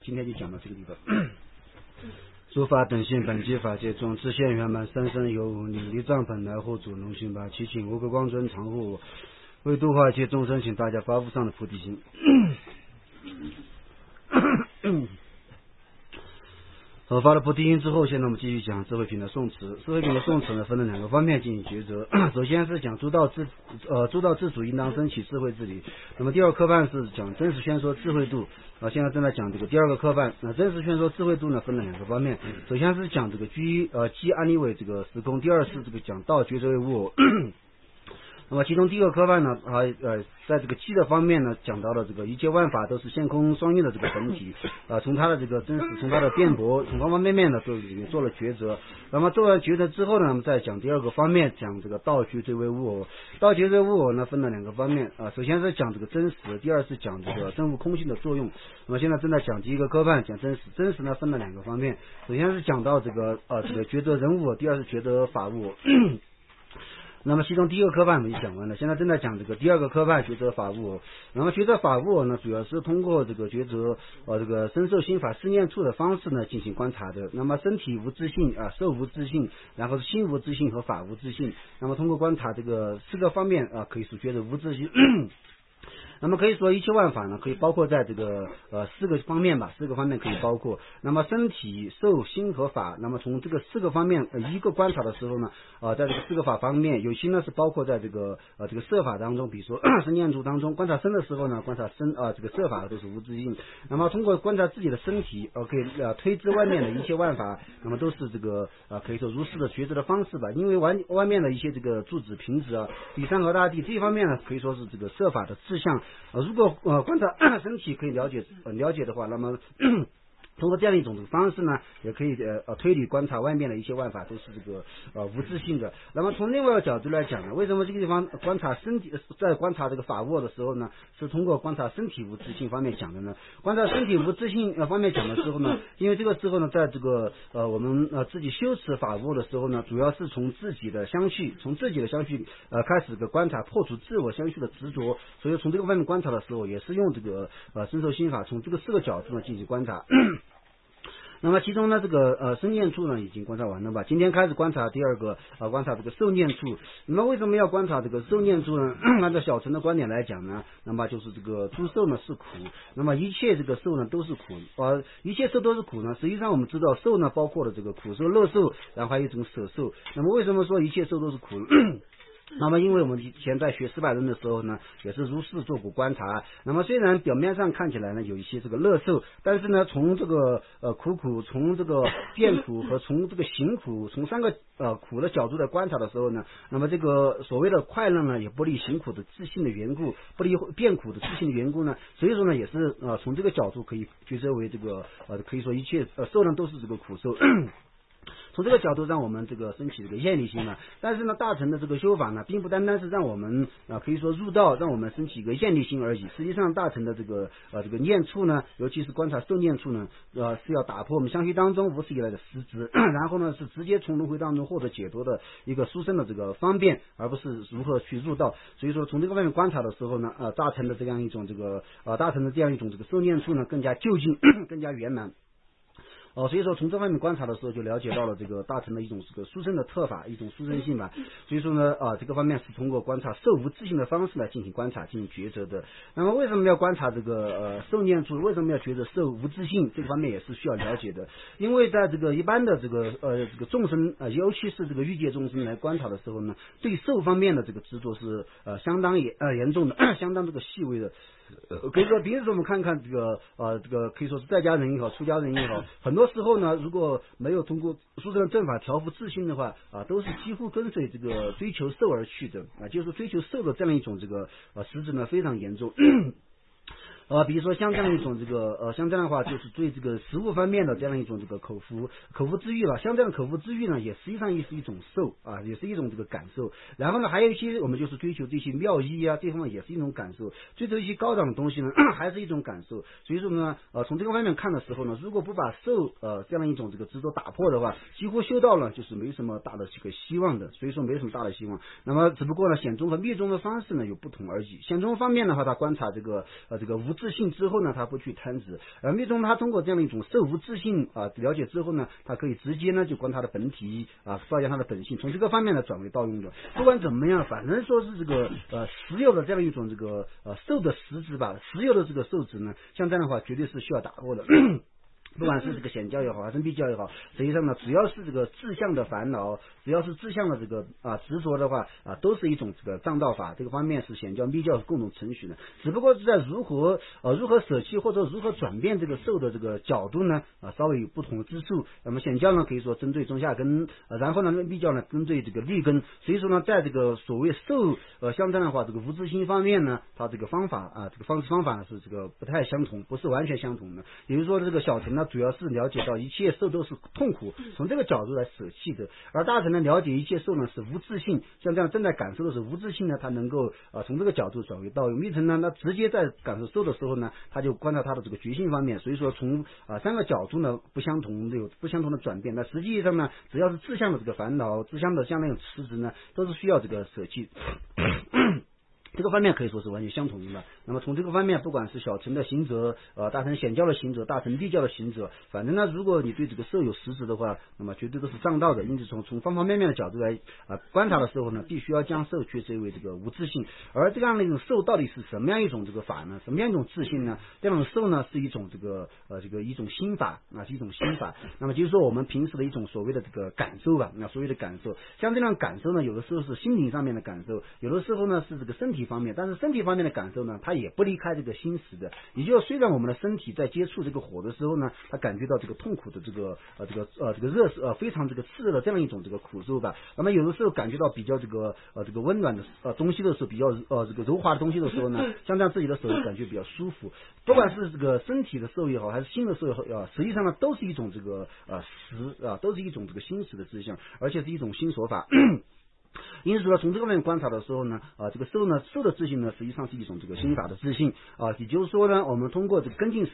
今天就讲到这个地方。诸法等性，本机法界中自现圆满，三生有无，你离藏本来护主龙心吧，祈请无垢光尊常护我，为度化一切众生，请大家发无上的菩提心。发了菩提心之后，现在我们继续讲智慧品的宋词。智慧品的宋词呢，分了两个方面进行抉择。首先是讲诸道自主应当升起智慧之理。那么第二个科判是讲真实宣说智慧度。现在正在讲这个第二个科判。真实宣说智慧度呢，分了两个方面。首先是讲这个即安立为这个时空，第二是这个讲道抉择为无我。那么其中第一个科判呢，在这个机的方面呢，讲到了这个一切万法都是现空双运的这个本体，从它的这个真实，从它的辩驳，从方方面面呢都已经做了抉择。那么做完抉择之后呢，我们再讲第二个方面，讲这个道抉择为无我。道抉择无我呢，分了两个方面首先是讲这个真实，第二是讲这个真无空性的作用。那么现在正在讲第一个科判，讲真实。真实呢分了两个方面，首先是讲到这个抉择人无我，第二是抉择法无我。那么其中第一个科判我们就讲完了，现在正在讲这个第二个科判抉择法无我。那么抉择法无我呢，主要是通过这个抉择这个身受心法思念处的方式呢进行观察的。那么身体无自性受无自性，然后是心无自性和法无自性。那么通过观察这个四个方面可以说抉择无自性。那么可以说一切万法呢，可以包括在这个四个方面吧，四个方面可以包括。那么身体、受、心和法，那么从这个四个方面一个观察的时候呢，在这个四个法方面，有些呢是包括在这个色法当中，比如说身念处当中，观察身的时候呢，观察身这个色法都是无自性。那么通过观察自己的身体，可以推知外面的一切万法，那么都是这个可以说如是的抉择的方式吧。因为外面的一些这个柱子、瓶子比山河大地这一方面呢，可以说是这个色法的志向。如果观察身体可以了解的话，那么通过这样一种方式呢，也可以推理观察外面的一些万法都是这个无自性的。那么从另外一个角度来讲呢，为什么这个地方观察身体，在观察这个法无我的时候呢，是通过观察身体无自性方面讲的呢？观察身体无自性方面讲的时候呢，因为这个时候呢，在这个我们自己修持法无我的时候呢，主要是从自己的相续开始的观察，破除自我相续的执着。所以从这个方面观察的时候，也是用这个身受心法从这个四个角度呢进行观察。那么其中呢，这个身念处呢已经观察完了吧？今天开始观察第二个观察这个受念处。那么为什么要观察这个受念处呢？按照小乘的观点来讲呢，那么就是这个诸受呢是苦，那么一切这个受呢都是苦一切受都是苦呢。实际上我们知道受呢包括了这个苦受、乐受，然后还有一种舍受。那么为什么说一切受都是苦？那么因为我们以前在学400论的时候呢，也是如是做过观察。那么虽然表面上看起来呢有一些这个乐受，但是呢从这个苦，从这个变苦和从这个行苦，从三个苦的角度来观察的时候呢，那么这个所谓的快乐呢，也不离行苦的自性的缘故，不离变苦的自性的缘故呢，所以说呢也是从这个角度可以抉择为这个可以说一切受呢都是这个苦受。从这个角度让我们这个升起这个厌离心了。但是呢，大乘的这个修法呢，并不单单是让我们可以说入道，让我们升起一个厌离心而已。实际上，大乘的这个念处呢，尤其是观察受念处呢，是要打破我们相续当中无始以来的实执，然后呢是直接从轮回当中获得解脱的一个殊胜的这个方便，而不是如何去入道。所以说，从这个方面观察的时候呢，大乘的这样一种这个受念处呢，更加就近，更加圆满。所以说从这方面观察的时候，就了解到了这个大乘的一种这个殊胜的特法，一种殊胜性吧。所以说呢，这个方面是通过观察受无自性的方式来进行观察、进行抉择的。那么为什么要观察这个受念处？为什么要抉择受无自性？这个方面也是需要了解的。因为在这个一般的这个众生尤其是这个欲界众生来观察的时候呢，对受方面的这个执着是相当严重的，相当这个细微的。可以说，比如说我们看看这个可以说是在家人也好，出家人也好，很多时候呢，如果没有通过殊胜的正法调伏自心的话，都是几乎跟随这个追求受而去的就是追求受的这样一种这个实质呢非常严重。比如说像这样一种像这样的话，就是对这个食物方面的这样一种这个口腹之欲了。像这样口腹之欲呢，也实际上也是一种受也是一种这个感受。然后呢，还有一些我们就是追求这些妙意这方面也是一种感受，追求一些高档的东西呢，还是一种感受。所以说呢，从这个方面看的时候呢，如果不把受这样一种这个执着打破的话，几乎修道了就是没什么大的这个希望的。所以说没什么大的希望。那么只不过呢，显宗和密宗的方式呢有不同而已。显宗方面的话，他观察这个无自信之后呢，他不去贪执，而密宗他通过这样的一种受无自信了解之后呢，他可以直接呢就观他的本体照见他的本性，从这个方面呢转为道用的。不管怎么样，反正说是这个实有的这样一种这个受的实质吧，实有的这个受质呢，像这样的话绝对是需要打破的。不管是这个显教也好，还是密教也好，实际上呢，只要是这个志向的烦恼，只要是志向的这个执着的话都是一种这个障道法。这个方面是显教、密教共同承许的，只不过是在如何舍弃或者如何转变这个受的这个角度呢稍微有不同之处。那么显教呢可以说针对中下根，然后呢密教呢针对这个利根。所以说呢，在这个所谓受相对的话，这个无自心方面呢，它这个方法这个方法呢是这个不太相同，不是完全相同的。比如说这个小乘呢，主要是了解到一切受都是痛苦，从这个角度来舍弃的；而大乘呢，了解一切受呢是无自性，像这样正在感受的是无自性呢，他能够从这个角度转为道用。密乘呢，那直接在感受受的时候呢，他就观察他的这个觉性方面。所以说从三个角度呢不相同，有不相同的转变。那实际上呢，只要是志向的这个烦恼，志向的像那种实质呢，都是需要这个舍弃。这个方面可以说是完全相同的。那么从这个方面，不管是小乘的行者，大乘显教的行者，大乘密教的行者，反正呢，如果你对这个受有实质的话，那么绝对都是障道的。因此从方方面面的角度来观察的时候呢，必须要将受确知为这个无自性。而这样的一种受到底是什么样一种这个法呢？什么样一种自性呢？这种受呢是一种这个一种心法是一种心法。那么就是说我们平时的一种所谓的这个感受吧。那所谓的感受，像这样感受呢，有的时候是心灵上面的感受，有的时候呢是这个身体方面，但是身体方面的感受呢，它也不离开这个心识的。也就是虽然我们的身体在接触这个火的时候呢，它感觉到这个痛苦的这个热非常这个炽热的这样一种这个苦受吧。那么有的时候感觉到比较这个温暖的东西的时候，比较这个柔滑的东西的时候呢，像这样自己的手感觉比较舒服。不管是这个身体的受也好，还是心的受也好实际上呢都是一种这个都是一种这个心识的志向，而且是一种心所法。因此说从这个方面观察的时候呢这个受的自信呢实际上是一种这个心法的自信也就是说呢，我们通过这个根进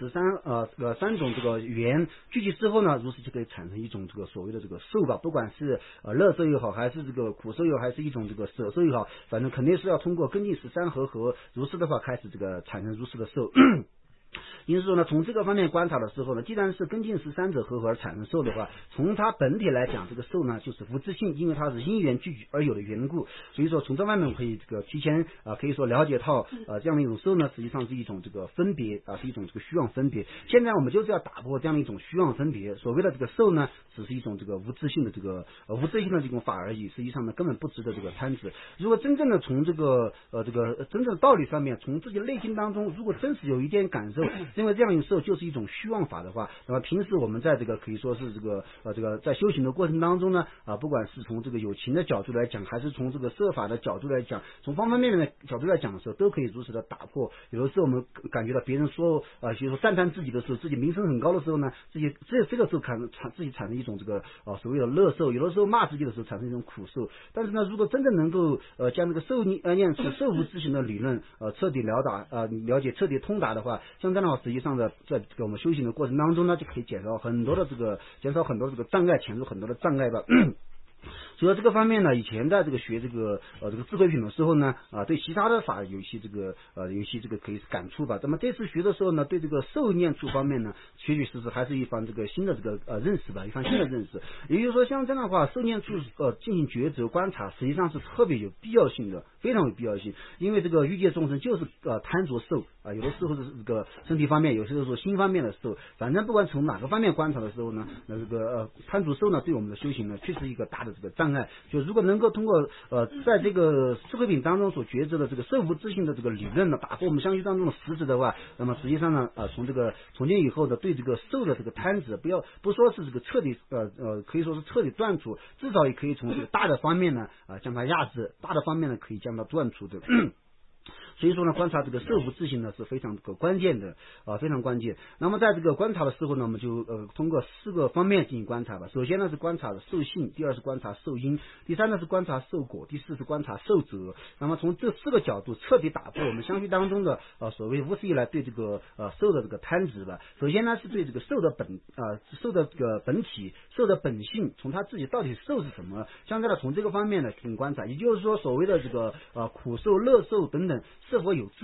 13三种这个语言聚集之后呢，如此就可以产生一种这个所谓的这个受吧。不管是乐受也好，还是这个苦受也好，还是一种这个舍受也好，反正肯定是要通过根进13合，如此的话开始这个产生如此的受。因此说呢，从这个方面观察的时候呢，既然是根进13者合而产生受的话，从它本体来讲，这个受呢就是无自性，因为它是因缘聚集而有的缘故。所以说从这方面可以这个提前可以说了解到这样的一种受呢，实际上是一种这个分别是一种这个虚妄分别。现在我们就是要打破这样的一种虚妄分别，所谓的这个受呢，只是一种这个无自性的这个无自性的这种法而已，实际上呢根本不值得这个贪执。如果真正的从这个真正道理上面，从自己内心当中，如果真是有一点感受，因为这样一受就是一种虚妄法的话，那么平时我们在这个可以说是这个在修行的过程当中呢不管是从这个有情的角度来讲，还是从这个摄法的角度来讲，从方方面面的角度来讲的时候，都可以如此的打破。有的时候我们感觉到别人说比如说赞叹自己的时候，自己名声很高的时候呢，这个时候自己产生一种这个所谓的乐受，有的时候骂自己的时候产生一种苦受。但是呢，如果真正能够将这个受念出受无自性的理论彻底了解彻底通达的话，像这样的话，实际上在这个我们修行的过程当中呢，就可以减少很多的这个障碍，潜入很多的障碍吧。除了这个方面呢，以前在这个学这个智慧品的时候呢对其他的法有些这个可以感触吧。那么这次学的时候呢，对这个受念处方面呢，确确实实还是一番这个新的这个认识吧，一番新的认识。也就是说，像这样的话，受念处进行抉择观察，实际上是特别有必要性的，非常有必要性。因为这个欲界众生就是贪着受有的时候是这个身体方面，有些时候心方面的受，反正不管从哪个方面观察的时候呢，那这个贪着受呢，对我们的修行呢，确实一个大的这个障碍。就如果能够通过在这个智慧品当中所抉择的这个受无自性的这个理论呢，打破我们相续当中的实质的话，那么实际上呢从今以后的对这个受的这个贪执，不说是这个彻底可以说是彻底断除，至少也可以从这个大的方面呢将它压制，大的方面呢可以将它断除的。所以说呢，观察这个受无自性呢是非常关键的非常关键。那么在这个观察的时候呢，我们就通过4个方面进行观察吧。首先呢是观察受性，第二是观察受因，第三呢是观察受果，第四是观察受者。那么从这4个角度彻底打破我们相续当中的所谓无始以来对这个受的这个贪执吧。首先呢是对这个受的这个本体，受的本性，从他自己到底受是什么，相对的从这个方面呢进行观察。也就是说，所谓的这个苦受、乐受等等是否有自性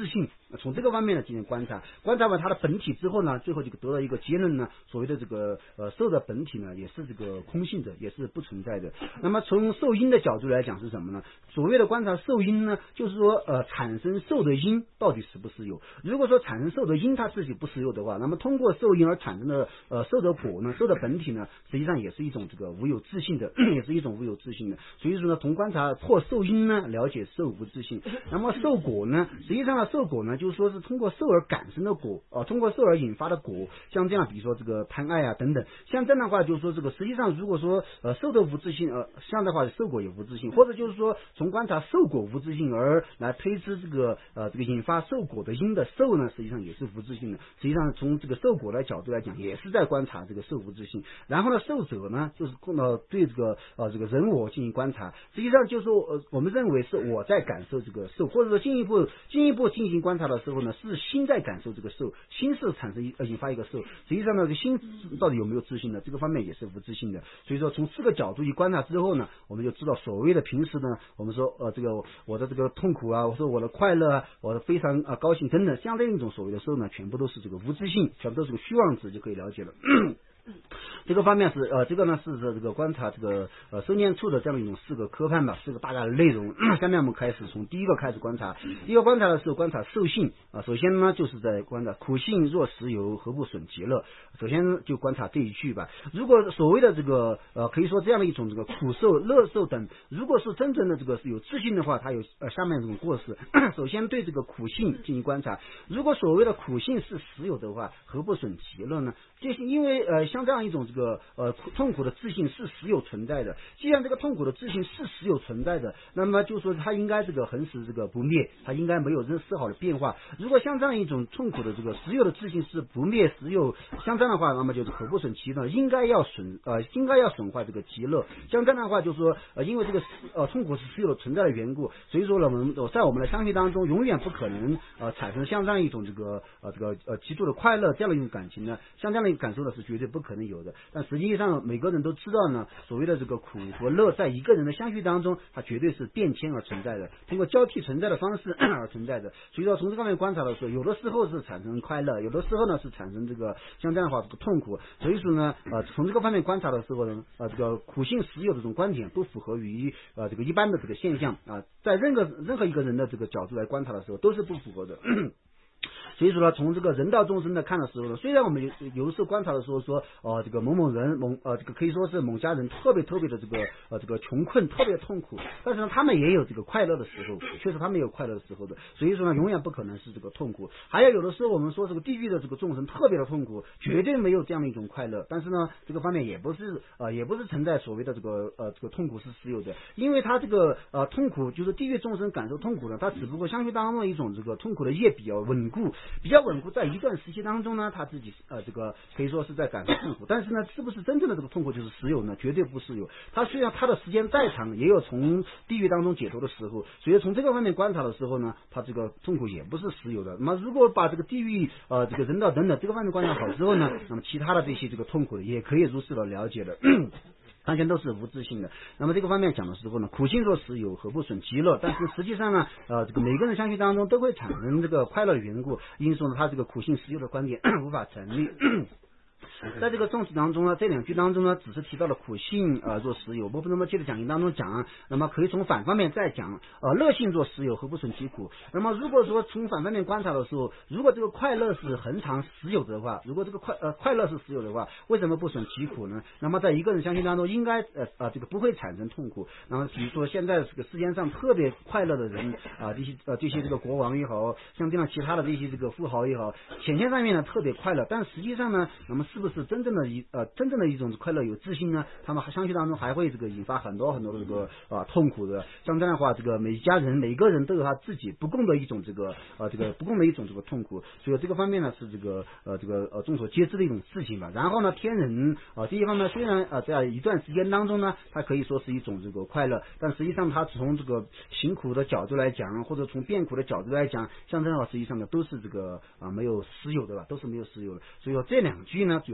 从这个方面呢进行观察完它的本体之后呢，最后就得到一个结论呢，所谓的这个受的本体呢也是这个空性的，也是不存在的。那么从受因的角度来讲是什么呢？所谓的观察受因呢，就是说产生受的因到底是不是有。如果说产生受的因它自己不实有的话，那么通过受因而产生的受的果呢，受的本体呢，实际上也是一种这个无有自性的，也是一种无有自性的。所以说呢，从观察破受因呢，了解受无自性。那么受果呢，实际上呢，受果呢，就是说是通过受而感生的果，通过受而引发的果，像这样，比如说这个贪爱啊等等，像这样的话，就是说这个实际上如果说受的无自性，像的话受果也无自性，或者就是说从观察受果无自性而来推知这个引发受果的因的受呢，实际上也是无自性的。实际上从这个受果的角度来讲，也是在观察这个受无自性。然后呢，受者呢，就是对这个人我进行观察，实际上就是说我们认为是我在感受这个受，或者说进一步进行观察的时候呢，是心在感受这个受，心是产生引发一个受。实际上呢，心到底有没有自性呢？这个方面也是无自性的。所以说从四个角度一观察之后呢，我们就知道所谓的平时呢，我们说这个我的这个痛苦啊，我说我的快乐啊，我的非常高兴等等，像这一种所谓的受呢，全部都是这个无自性，全部都是个虚妄值，就可以了解了。这个方面是这个呢是这个观察这个收念处的这样一种四个科判吧，四个大概的内容。下面我们开始从第一个开始观察。第一个观察的是观察受性首先呢就是在观察苦性若实有，何不损其乐。首先就观察这一句吧。如果所谓的这个可以说这样的一种这个苦受、乐受等，如果是真正的这个是有自性的话，它有下面这种过失。首先对这个苦性进行观察，如果所谓的苦性是实有的话，何不损其乐呢？就是因为像这样一种这个痛苦的自性是实有存在的，既然这个痛苦的自性是实有存在的，那么就说它应该这个恒时这个不灭，它应该没有丝毫的变化。如果像这样一种痛苦的这个实有的自性是不灭实有，像这样的话，那么就是可不损其乐，应该要损坏这个其乐。像这样的话，就是说因为这个痛苦是实有的存在的缘故，所以说呢，在我们的相续当中，永远不可能产生像这样一种这个极度的快乐这样的一种感情呢，像这样的感受呢是绝对不可能有的。但实际上每个人都知道呢，所谓的这个苦和乐在一个人的相续当中，它绝对是变迁而存在的，通过交替存在的方式而存在的。所以说从这方面观察的时候，有的时候是产生快乐，有的时候呢是产生这个像这样的话这个痛苦。所以说呢从这个方面观察的时候呢这个苦性实有的这种观点不符合于这个一般的这个现象在任何一个人的这个角度来观察的时候都是不符合的。所以说呢，从这个人道众生来看的时候呢，虽然我们有的时候观察的时候说这个某人这个可以说是某家人特别的这个穷困特别痛苦，但是呢他们也有这个快乐的时候，确实他们也有快乐的时候的。所以说呢永远不可能是这个痛苦。还有的时候我们说这个地狱的这个众生特别的痛苦，绝对没有这样的一种快乐，但是呢这个方面也不是存在所谓的这个痛苦是实有的。因为他这个痛苦就是地狱众生感受痛苦呢，他只不过相续当中的一种这个痛苦的业比较稳固，在一段时期当中呢，他自己这个可以说是在感受痛苦，但是呢是不是真正的这个痛苦就是实有呢？绝对不实有。他虽然他的时间再长，也有从地狱当中解脱的时候，所以从这个方面观察的时候呢，他这个痛苦也不是实有的。那么如果把这个地狱这个人道等等这个方面观察好之后呢，那么其他的这些这个痛苦的也可以如实的了解了。完全都是无自性的。那么这个方面讲的时候呢，苦性若实有，何不损其乐？但是实际上呢这个每个人相续当中都会产生这个快乐的缘故，因此呢他这个苦性实有的观点无法成立。在这个宋词当中呢，这两句当中呢，只是提到了苦性若实有。我不那么接着讲义当中讲，那么可以从反方面再讲乐性若实有，何不损其苦？那么如果说从反方面观察的时候，如果这个快乐是恒常实有的话，如果这个快乐是实有的话，为什么不损其苦呢？那么在一个人相信当中，应该这个不会产生痛苦。那么比如说现在这个世界上特别快乐的人这些这个国王也好，像这样其他的这些这个富豪也好，显现上面呢特别快乐，但实际上呢，那么是不是真正的一种快乐有自信呢？他们相续当中还会这个引发很多的这个痛苦的。像这样的话，这个每个人都有他自己不共的一种不共的一种这个痛苦。所以这个方面呢是这个众所皆知的一种事情吧。然后呢，天人这一方面虽然在一段时间当中呢，它可以说是一种这个快乐，但实际上它从这个行苦的角度来讲，或者从变苦的角度来讲，像这样的话实际上呢都是这个没有实有的吧，都是没有实有的。所以说这两句呢主要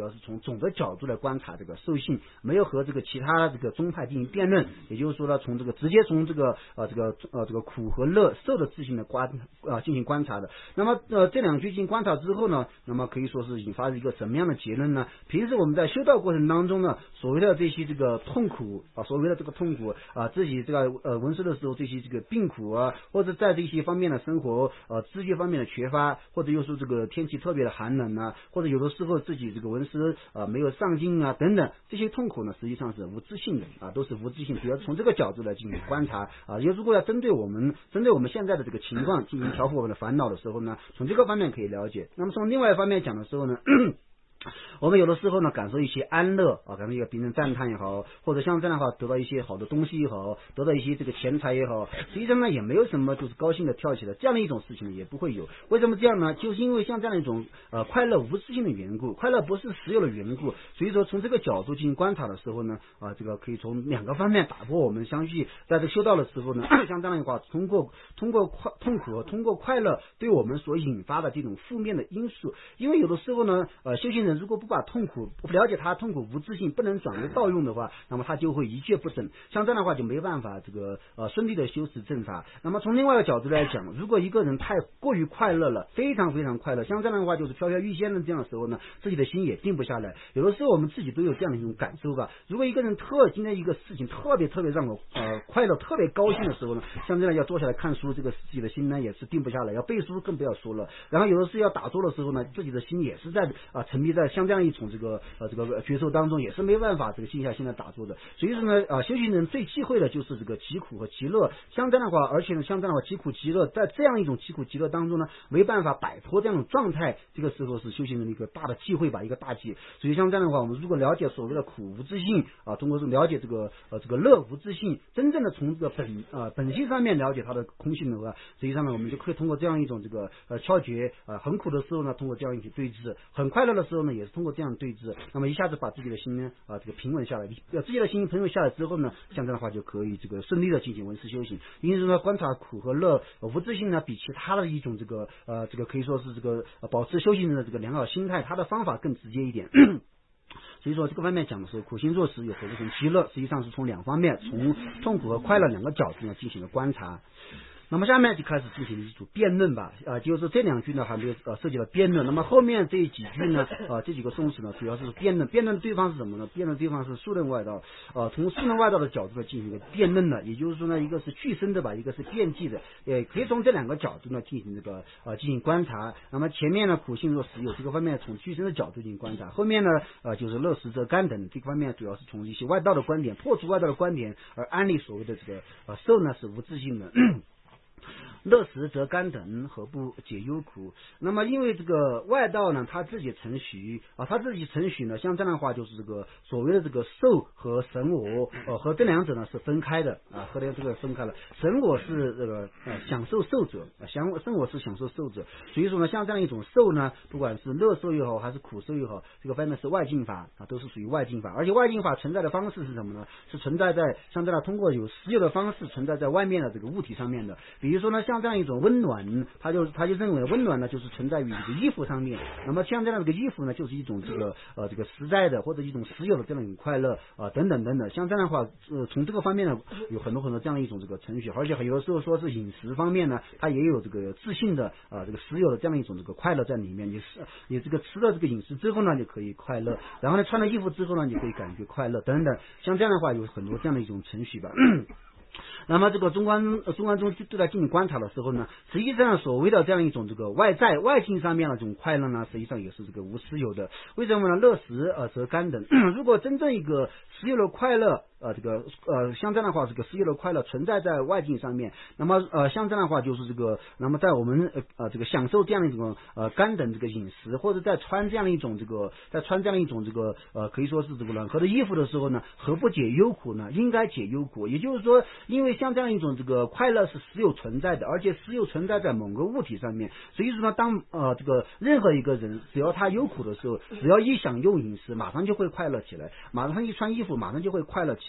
要是从总的角度来观察这个兽性，没有和这个其他这个宗派进行辩论，也就是说呢，直接从这个苦和乐受的自性的进行观察的。那么这两句进行观察之后呢，那么可以说是引发一个什么样的结论呢？平时我们在修道过程当中呢，所谓的这些这个痛苦所谓的这个痛苦自己这个闻思的时候这些这个病苦或者在这些方面的生活资源方面的缺乏，或者又是这个天气特别的寒冷或者有的时候自己这个闻思没有上进等等，这些痛苦呢实际上是无自性的都是无自性，主要从这个角度来进行观察如果要针对我们现在的这个情况进行调伏我们的烦恼的时候呢，从这个方面可以了解。那么从另外一方面讲的时候呢我们有的时候呢感受一些安乐感受一个别人赞叹也好，或者像这样的话得到一些好的东西也好，得到一些这个钱财也好，实际上呢也没有什么就是高兴的跳起来，这样的一种事情呢也不会有。为什么这样呢？就是因为像这样一种快乐无自性的缘故，快乐不是实有的缘故。所以说从这个角度进行观察的时候呢这个可以从两个方面打破我们相信在这修道的时候呢像这样的话通过痛苦和通过快乐对我们所引发的这种负面的因素。因为有的时候呢修行人如果不把痛苦不了解他痛苦无自性不能转为道用的话，那么他就会一蹶不振，像这样的话就没办法这个顺利的修持正法。那么从另外一个角度来讲，如果一个人太过于快乐了，非常非常快乐，像这样的话就是飘飘欲仙的这样的时候呢，自己的心也定不下来。有的时候我们自己都有这样的一种感受吧。如果一个人今天一个事情特别让我快乐特别高兴的时候呢，像这样要坐下来看书，这个自己的心呢也是定不下来，要背书更不要说了。然后有的时候要打坐的时候呢，自己的心也是在沉迷在像这样一种这个觉受当中，也是没办法这个静下心来打坐的。所以说呢修行人最忌讳的就是这个疾苦和极乐。像这样的话，而且呢像这样的话疾苦极乐，在这样一种疾苦极乐当中呢，没办法摆脱这样的状态，这个时候是修行人的一个大的忌讳吧，一个大忌。所以像这样的话，我们如果了解所谓的苦无自性通过了解这个乐无自性，真正的从这个本性上面了解它的空性的话，实际上呢我们就可以通过这样一种这个窍诀很苦的时候呢，通过这样一种对峙，很快乐的时候呢，也是通过这样对峙，那么一下子把自己的心呢这个平稳下来，自己的心平稳下来之后呢，像这样的话就可以这个顺利的进行闻思修行。因此呢，观察苦和乐无自性呢，比其他的一种这个可以说是这个保持修行人的这个良好心态，它的方法更直接一点。所以说这个方面讲的时候，苦行若实有何不成极乐，实际上是从两方面，从痛苦和快乐两个角度呢进行了观察。那么下面就开始进行一组辩论吧，就是这两句呢还没有涉及了辩论。那么后面这几句呢这几个颂词呢主要是辩论的对方是什么呢？辩论的对方是数论外道，从数论外道的角度来进行一个辩论的，也就是说呢，一个是具身的吧，一个是辩记的，也可以从这两个角度呢进行进行观察。那么前面呢苦性若实有这个方面从具身的角度进行观察，后面呢就是乐实则干等这个方面主要是从一些外道的观点破除外道的观点，而安利所谓的这个受呢是无自性的。乐实则干等，何不解忧苦？那么因为这个外道呢，他自己承许呢，像这样的话就是这个所谓的这个受和神我和这两者呢是分开的和这个分开了。神我是这个享受受者，神我是享受受者。所以说呢，像这样一种受呢，不管是乐受也好，还是苦受也好，这个方面是外境法都是属于外境法。而且外境法存在的方式是什么呢？是存在在像这样通过有实有的方式存在在外面的这个物体上面的。比如说呢，像这样一种温暖，他就认为温暖呢就是存在于这个衣服上面。那么像这样的这个衣服呢，就是一种这个实在的或者一种实有的这样一种快乐等等等等。像这样的话从这个方面呢有很多这样一种这个程序，而且有的时候说是饮食方面呢，它也有这个自信的这个实有的这样一种这个快乐在里面。你这个吃了这个饮食之后呢，就可以快乐，然后呢穿了衣服之后呢，你可以感觉快乐等等。像这样的话有很多这样的一种程序吧。那么这个中观中对他进行观察的时候呢，实际上所谓的这样一种这个外境上面的这种快乐呢，实际上也是这个无实有的。为什么呢？乐实则干等。如果真正一个实有的快乐像这样的话，这个实有的快乐存在在外境上面，那么像这样的话就是这个，那么在我们这个享受这样的一种干等这个饮食，或者在穿这样一种这个可以说是这个暖和的衣服的时候呢，何不解忧苦呢？应该解忧苦。也就是说，因为像这样一种这个快乐是实有存在的，而且实有存在在某个物体上面，所以说呢，当这个任何一个人只要他忧苦的时候，只要一享用饮食，马上就会快乐起来；马上一穿衣服，马上就会快乐起来。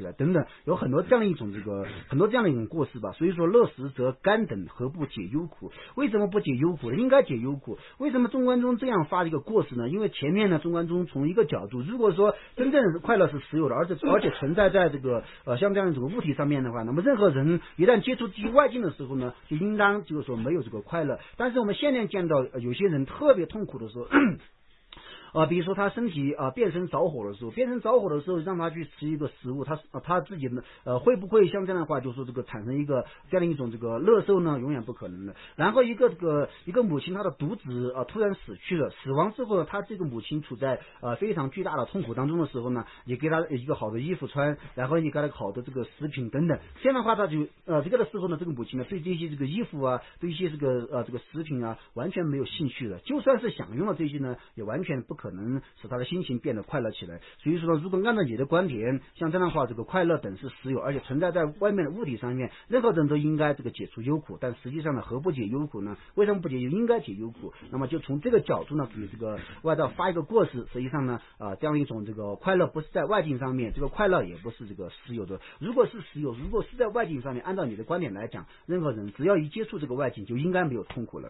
来等等，有很多这样的一种过失吧。所以说乐食则甘等，何不解忧苦？为什么不解忧苦呢？应该解忧苦。为什么中观中这样发一个过失呢？因为前面呢中观中从一个角度，如果说真正快乐是实有的，而且存在在这个像这样一种物体上面的话，那么任何人一旦接触这些外境的时候呢，就应当就是说没有这个快乐。但是我们现在见到有些人特别痛苦的时候比如说他身体变成着火的时候，让他去吃一个食物，他自己呢会不会像这样的话，就是说这个产生一个这样的一种这个乐受呢？永远不可能的。然后一个母亲，她的独子突然死去了，死亡之后，她这个母亲处在非常巨大的痛苦当中的时候呢，也给她一个好的衣服穿，然后你给她好的这个食品等等，这样的话，他就这个的时候呢，这个母亲呢对这些这个衣服啊，对一些这个食品啊，完全没有兴趣的，就算是享用了这些呢，也完全不可能使他的心情变得快乐起来。所以说呢，如果按照你的观点，像这样的话，这个快乐等是实有，而且存在在外面的物体上面，任何人都应该这个解除忧苦。但实际上呢，何不解忧苦呢？为什么不解忧？应该解忧苦。那么就从这个角度呢，给这个外道发一个过失。实际上呢，这样一种这个快乐不是在外境上面，这个快乐也不是这个实有的。如果是实有，如果是在外境上面，按照你的观点来讲，任何人只要一接触这个外境，就应该没有痛苦了。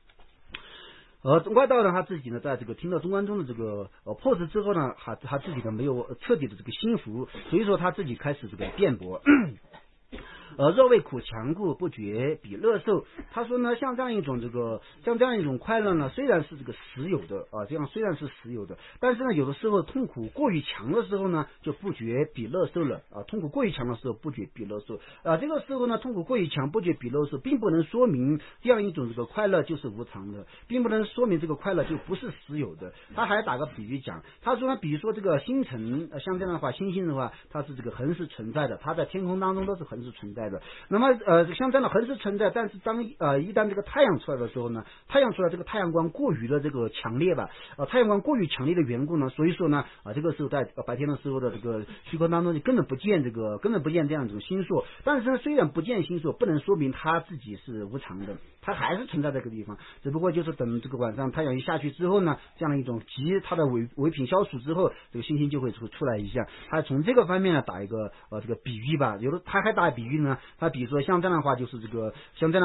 外道呢，他自己呢，在这个听到中观中的这个破释之后呢，他自己呢没有彻底的这个心服，所以说他自己开始这个辩驳。若为苦强故，不觉比乐受。他说呢，像这样一种快乐呢，虽然是这个实有的这样虽然是实有的，但是呢，有的时候痛苦过于强的时候呢，就不觉比乐受了痛苦过于强的时候，不觉比乐受这个时候呢，痛苦过于强，不觉比乐受，并不能说明这样一种这个快乐就是无常的，并不能说明这个快乐就不是实有的。他还打个比喻讲，他说呢，比如说这个星辰，像这样的话，星星的话，它是这个恒时存在的，它在天空当中都是恒时存在的。那么像这样的恒时存在，但是当一旦这个太阳出来的时候呢，这个太阳光过于的这个强烈吧，太阳光过于强烈的缘故呢，所以说呢这个时候在白天的时候的这个虚空当中，你根本不见这样一种星宿。但是呢，虽然不见星宿，不能说明它自己是无常的，它还是存在这个地方，只不过就是等这个晚上太阳一下去之后呢，这样的一种它的伪品消除之后，这个星星就会出来一下。他从这个方面呢打一个这个比喻吧，有的他还打比喻呢，他比如说像这样的话就是这个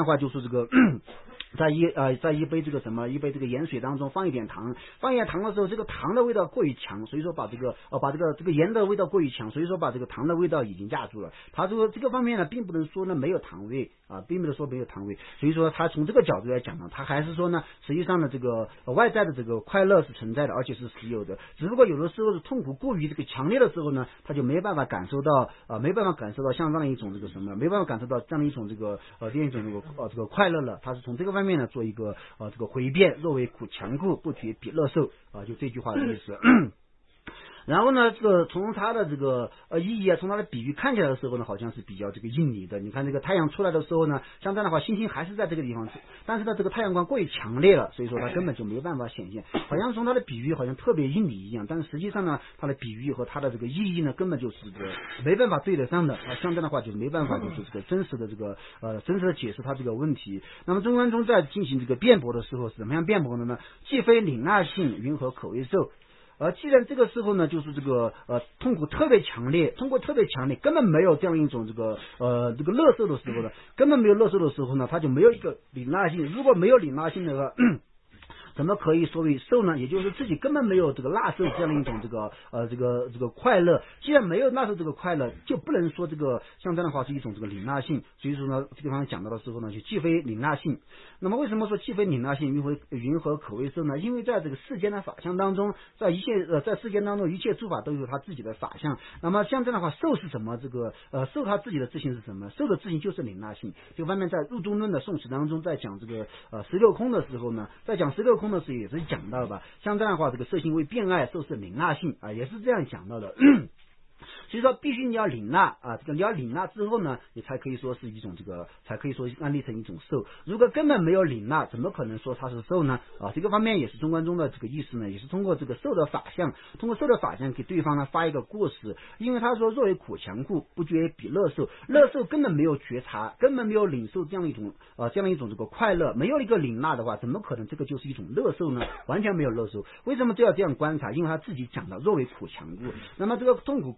在一杯这个盐水当中放一点糖，的时候，这个糖的味道过于强，所以说把这个盐的味道过于强，所以说把这个糖的味道已经压住了。他说这个方面呢，并不能说呢没有糖味并不能说没有糖味，所以说他从这个角度来讲呢，他还是说呢，实际上呢这个外在的这个快乐是存在的，而且是实有的，只不过有的时候是痛苦过于这个强烈的时候呢，他就没办法感受到像这样一种这个什么，没办法感受到这样一种这个这个快乐了。他是从这个方面呢做一个这个回辩，若为苦强故，不觉比乐受就这句话的意思。然后呢，这个从他的这个意义从他的比喻看起来的时候呢，好像是比较这个应理的。你看这个太阳出来的时候呢，像这样的话，星星还是在这个地方，但是呢，这个太阳光过于强烈了，所以说它根本就没办法显现，好像从他的比喻好像特别应理一样，但是实际上呢，他的比喻和他的这个意义呢，根本就是这个没办法对得上的像这样的话就没办法就是这个真实的解释他这个问题。那么中观中在进行这个辩驳的时候是怎么样辩驳的呢？既非领纳性，云何可为受？既然这个时候呢，就是这个痛苦特别强烈，根本没有这样一种这个乐受的时候呢，它就没有一个领纳性。如果没有领纳性的话，怎么可以说为受呢？也就是自己根本没有这个纳受这样一种这个快乐。既然没有纳受这个快乐，就不能说这个像这样的话是一种这个领纳性。所以说呢，这个地方讲到的时候呢，就既非领纳性。那么为什么说既非领纳性，云何可为受呢？因为在这个世间的法相当中，在世间当中一切诸法都有他自己的法相。那么像这样的话，受是什么？这个受他自己的自性是什么？受的自性就是领纳性。这个方面在入中论的宋词当中，在讲这个十六空的时候呢，在讲十六空的时候也是讲到吧，像这样的话，这个色性为变爱，受是领纳性也是这样讲到的。所以说必须你要领纳这个你要领纳之后呢，你才可以说是一种才可以说安立成一种受。如果根本没有领纳，怎么可能说它是受呢？这个方面也是中观中的这个意思呢，也是通过这个受的法相，给对方呢发一个过失。因为他说若为苦强故，不觉比乐受，乐受根本没有觉察，根本没有领受这样一种这个快乐，没有一个领纳的话，怎么可能这个就是一种乐受呢？完全没有乐受。为什么就要这样观察？因为他自己讲的若为苦强故，那么这个痛苦过于强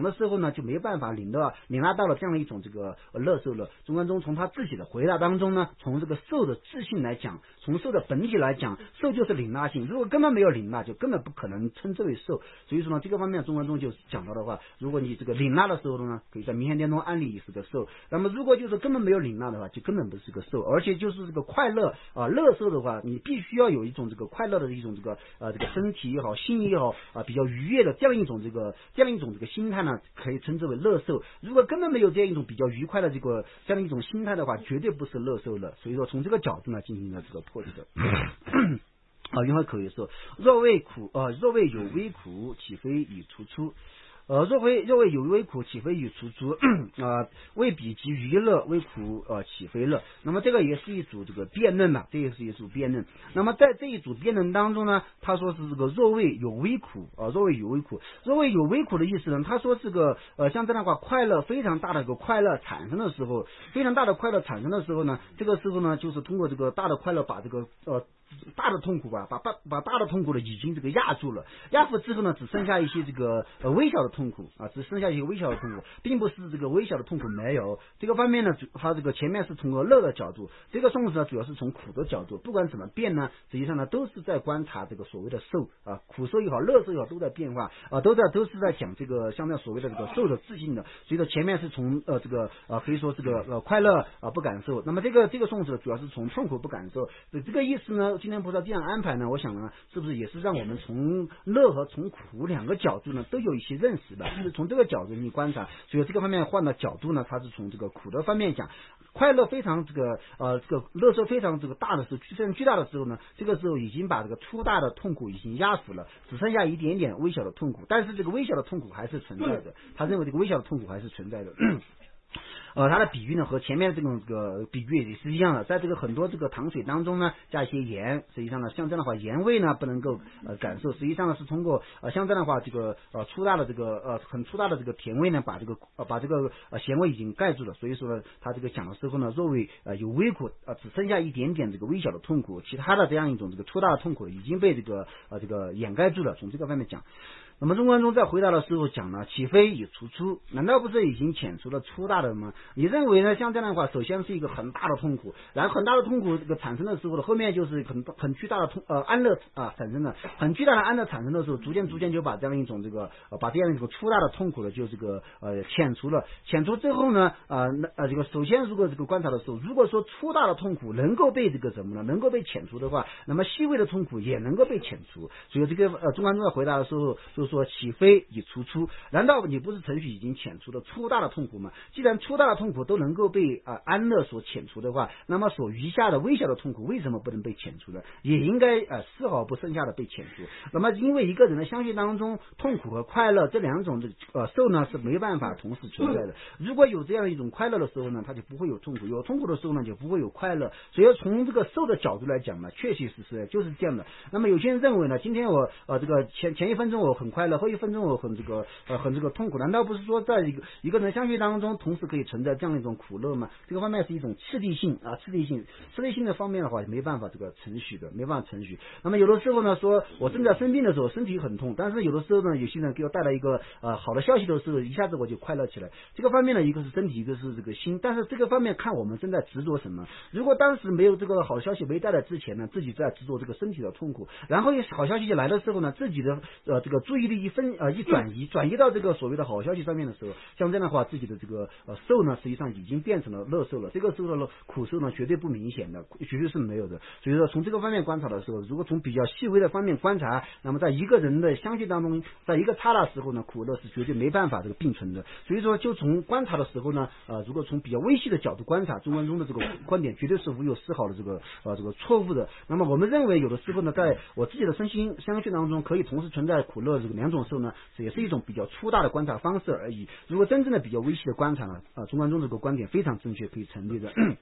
的时候呢，就没办法领纳到了这样的一种这个乐受了。中观中从他自己的回答当中呢，从这个受的自性来讲，从受的本体来讲，受就是领纳性，如果根本没有领纳，就根本不可能称之为受。所以说呢，这个方面中观中就讲到的话，如果你这个领纳的时候呢，可以在明显当中安利是个受，那么如果就是根本没有领纳的话，就根本不是个受，而且就是这个快乐乐受的话，你必须要有一种这个快乐的一种这个身体也好，心也好比较愉悦的这样一种这个心态呢，可以称之为乐受。如果根本没有这样一种比较愉快的这样一种心态的话，绝对不是乐受了。所以说从这个角度呢进行了这个破题的。用口语说，若为有微苦，岂非以除出？若为有微苦，岂非以除出？为彼及娱乐，为苦岂非乐？那么这个也是一组这个辩论嘛，这也是一组辩论。那么在这一组辩论当中呢，他说是这个若为有微苦若为有微苦，若为有微苦的意思呢，他说这个像这样的话，快乐非常大的一个快乐产生的时候，这个时候呢，就是通过这个大的快乐把这个大的痛苦把大的痛苦呢已经这个压住了，压住之后呢，只剩下一些这个微小的痛苦并不是这个微小的痛苦没有。这个方面呢，它这个前面是从乐的角度，这个宋词呢主要是从苦的角度。不管怎么变呢，实际上呢都是在观察这个所谓的受苦受也好，乐受也好，都在变化都是在讲这个像那所谓的这个受的自性的。所以说前面是从这个可以说这个快乐不感受，那么这个宋词主要是从痛苦不感受。这个意思呢，今天菩萨这样安排呢，我想呢，是不是也是让我们从乐和从苦两个角度呢都有一些认识的，就是从这个角度你观察。所以这个方面换的角度呢，它是从这个苦的方面讲，快乐非常这个乐受非常这个大的时候，非常巨大的时候呢，这个时候已经把这个粗大的痛苦已经压死了，只剩下一点点微小的痛苦，但是这个微小的痛苦还是存在的，他认为这个微小的痛苦还是存在的。它的比喻呢和前面这个比喻也是一样的，在这个很多这个糖水当中呢加一些盐，实际上呢像这样的话盐味呢不能够感受，实际上呢是通过像这样的话这个粗大的这个很粗大的这个甜味呢把这个咸味已经盖住了。所以说呢他这个讲的时候呢，若为有微苦只剩下一点点这个微小的痛苦，其他的这样一种这个粗大的痛苦已经被这个掩盖住了。从这个方面讲，那么中观中在回答的时候讲呢，岂非已除出？难道不是已经遣除了粗大的吗？你认为呢？像这样的话，首先是一个很大的痛苦，然后很大的痛苦这个产生的时候呢，后面就是很巨大的安乐产生了，很巨大的安乐产生的时候，逐渐就把这样一种把这样一种粗大的痛苦的就遣除了。遣除之后呢，这个首先如果这个观察的时候，如果说粗大的痛苦能够被能够被遣除的话，那么细微的痛苦也能够被遣除。所以这个中观中在回答的时候就说岂非已除出？难道你不是程序已经遣除了粗大的痛苦吗？既然粗大的痛苦都能够被安乐所遣除的话，那么所余下的微小的痛苦为什么不能被遣除呢？也应该丝毫不剩下的被遣除。那么因为一个人的相续当中，痛苦和快乐这两种受呢是没办法同时存在的。如果有这样一种快乐的时候呢，它就不会有痛苦；有痛苦的时候呢，就不会有快乐。所以从这个受的角度来讲呢，确确实实就是这样的。那么有些人认为呢，今天我这个前一分钟我很快乐，后一分钟我很痛苦，难道不是说在一个人相续当中同时可以存在这样一种苦乐吗？这个方面是一种次第性的方面的话没办法程序。那么有的时候呢，说我正在生病的时候身体很痛，但是有的时候呢，有些人给我带来一个好的消息的时候，一下子我就快乐起来。这个方面呢，一个是身体，一个是这个心，但是这个方面看我们正在执着什么。如果当时没有这个好消息没带来之前呢，自己在执着这个身体的痛苦，然后好消息来的时候呢，自己的这个注意力一转移到这个所谓的好消息上面的时候，像这样的话，自己的这个受呢，实际上已经变成了乐受了。这个时候的苦受呢，绝对不明显的，绝对是没有的。所以说，从这个方面观察的时候，如果从比较细微的方面观察，那么在一个人的相续当中，在一个刹那时候呢，苦乐是绝对没办法并存的。所以说，就从观察的时候呢，如果从比较微细的角度观察，中观中的这个观点绝对是无有丝毫的这个错误的。那么我们认为，有的时候呢，在我自己的身心相续当中，可以同时存在苦乐这个两种受呢，这也是一种比较粗大的观察方式而已。如果真正的比较微细的观察呢，中观中这个观点非常正确，可以成立的。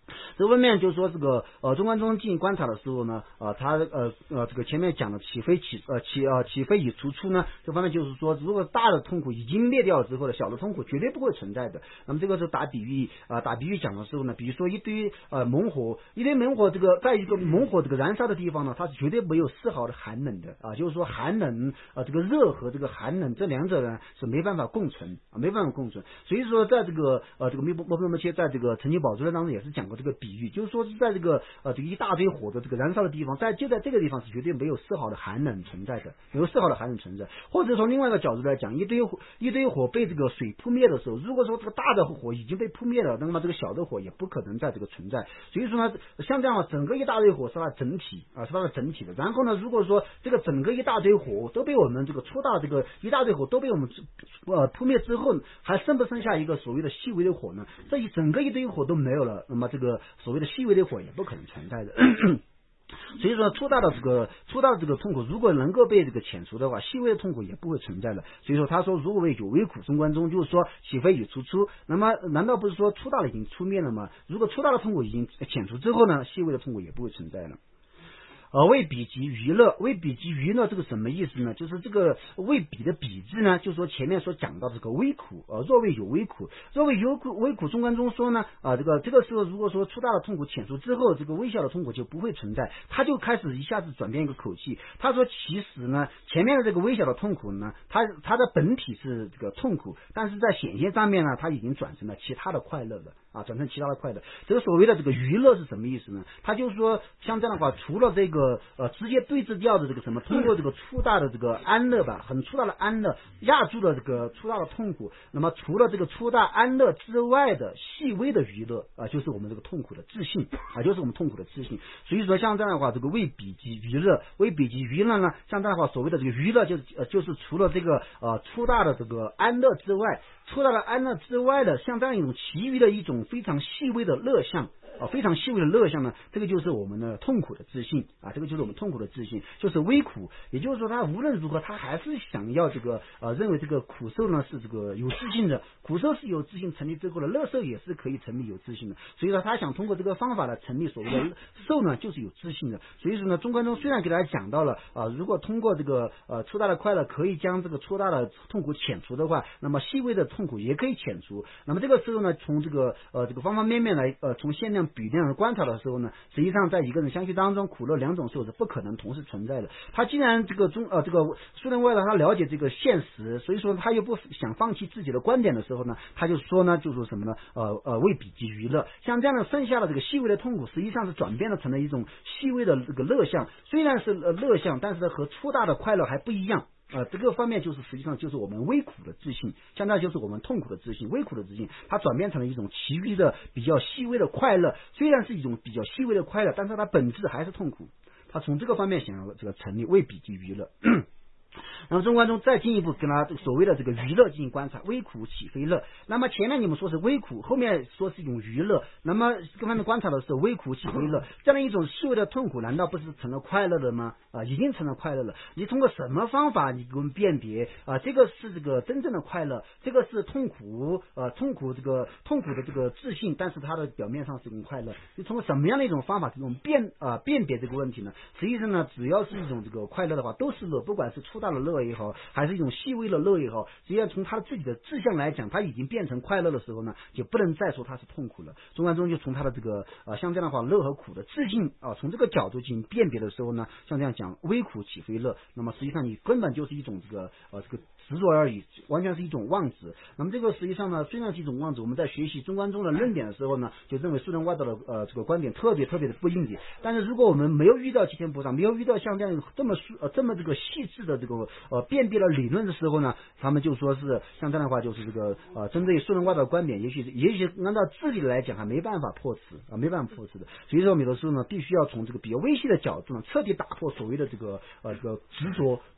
这方面就是说这个中观中进行观察的时候呢，他这个前面讲的起飞与突出呢，这方面就是说，如果大的痛苦已经灭掉之后的小的痛苦绝对不会存在的。那么这个是打比喻讲的时候呢，比如说一堆猛火这个在一个猛火这个燃烧的地方呢，它是绝对没有丝毫的寒冷的啊，就是说寒冷这个热和这个寒冷这两者呢是没办法共存。所以说在这个密波罗切在这个成经宝珠当中也是讲过这个比喻，就是说是在这个这个一大堆火的这个燃烧的地方，就在这个地方是绝对没有丝毫的寒冷存在的，或者从另外一个角度来讲，一堆火被这个水扑灭的时候，如果说这个大的火已经被扑灭了，那么这个小的火也不可能在这个存在。所以说呢，像这样整个一大堆火是它的整体的。然后呢，如果说这个整个一大堆火都被我们这个粗大这个一大堆火都被我们扑灭之后，还剩不剩下一个所谓的细微的火呢？这一整个一堆火都没有了，那么这个所谓的细微的火也不可能存在的。所以说粗大的这个痛苦如果能够被这个遣除的话，细微的痛苦也不会存在的。所以说他说如果为有为苦中观中，就是说起飞与突出，那么难道不是说粗大的已经出灭了吗？如果粗大的痛苦已经遣除之后呢，细微的痛苦也不会存在了。为比及娱乐，这个什么意思呢？就是这个为比的比字呢，就是说前面所讲到这个微苦，若为有微苦，微苦中观中说呢，这个时候如果说粗大的痛苦遣除之后，这个微小的痛苦就不会存在，他就开始一下子转变一个口气，他说其实呢，前面的这个微小的痛苦呢，它的本体是这个痛苦，但是在显现上面呢，它已经转成了其他的快乐了。转成其他的快乐。这个所谓的这个娱乐是什么意思呢？他就是说，像这样的话，除了这个直接对峙掉的这个什么，通过这个粗大的这个安乐吧，很粗大的安乐压住了这个粗大的痛苦。那么除了这个粗大安乐之外的细微的娱乐就是我们这个痛苦的自信就是我们痛苦的自信。所以说像这样的话，这个为比及娱乐呢，像这样的话，所谓的这个娱乐就是除了这个粗大的这个安乐之外。像这样一种其余的一种非常细微的乐相呢，这个就是我们的痛苦的自信就是微苦。也就是说，他无论如何，他还是想要这个认为这个苦受呢是这个有自信的，苦受是有自信成立之后的，乐受也是可以成立有自信的。所以说，他想通过这个方法来成立所谓的受呢，就是有自信的。所以说呢，中观中虽然给大家讲到了如果通过这个粗大的快乐可以将这个粗大的痛苦遣除的话，那么细微的痛苦也可以遣除。那么这个时候呢，从这个方方面面来从限量比量观察的时候呢，实际上在一个人相续当中，苦乐两种受是不可能同时存在的。他既然这个苏联外的他了解这个现实，所以说他又不想放弃自己的观点的时候呢，他就说呢，就是什么呢？为比及娱乐，像这样的剩下的这个细微的痛苦，实际上是转变了成了一种细微的这个乐相，虽然是乐相，但是和粗大的快乐还不一样。这个方面就是实际上就是我们微苦的自信，相当于就是我们痛苦的自信，微苦的自信，它转变成了一种其余的比较细微的快乐，虽然是一种比较细微的快乐，但是它本质还是痛苦。他从这个方面想要这个成立为比及娱乐。那么中观中再进一步跟他所谓的这个娱乐进行观察，微苦起非乐。那么前面你们说是微苦，后面说是一种娱乐，那么跟他们观察的是微苦起非乐，这样一种细微的痛苦，难道不是成了快乐的吗？已经成了快乐了。你通过什么方法你给我们辨别这个是这个真正的快乐，这个是痛苦痛苦的这个自信，但是它的表面上是一种快乐。你通过什么样的一种方法给我们辨别这个问题呢？实际上呢，只要是一种这个快乐的话，都是乐，不管是粗大的乐也好，还是一种细微的乐也好，实际上从他自己的志向来讲，他已经变成快乐的时候呢，就不能再说他是痛苦了。中观中就从他的这个像这样的话，乐和苦的自信从这个角度进行辨别的时候呢，像这样讲微苦起非乐，那么实际上你根本就是一种这个执着而已，完全是一种妄执。那么这个实际上呢，虽然是一种妄执，我们在学习中观中的论点的时候呢，就认为苏人外道的这个观点特别的不应景。但是如果我们没有遇到齐天菩萨，没有遇到像这样这么这个细致的这个辨别的理论的时候呢，他们就说是像这样的话，就是这个针对苏人外道的观点，也许按照自理来讲还没办法破斥的。所以说，有的时候呢，必须要从这个比较微细的角度呢，彻底打破所谓的这个执着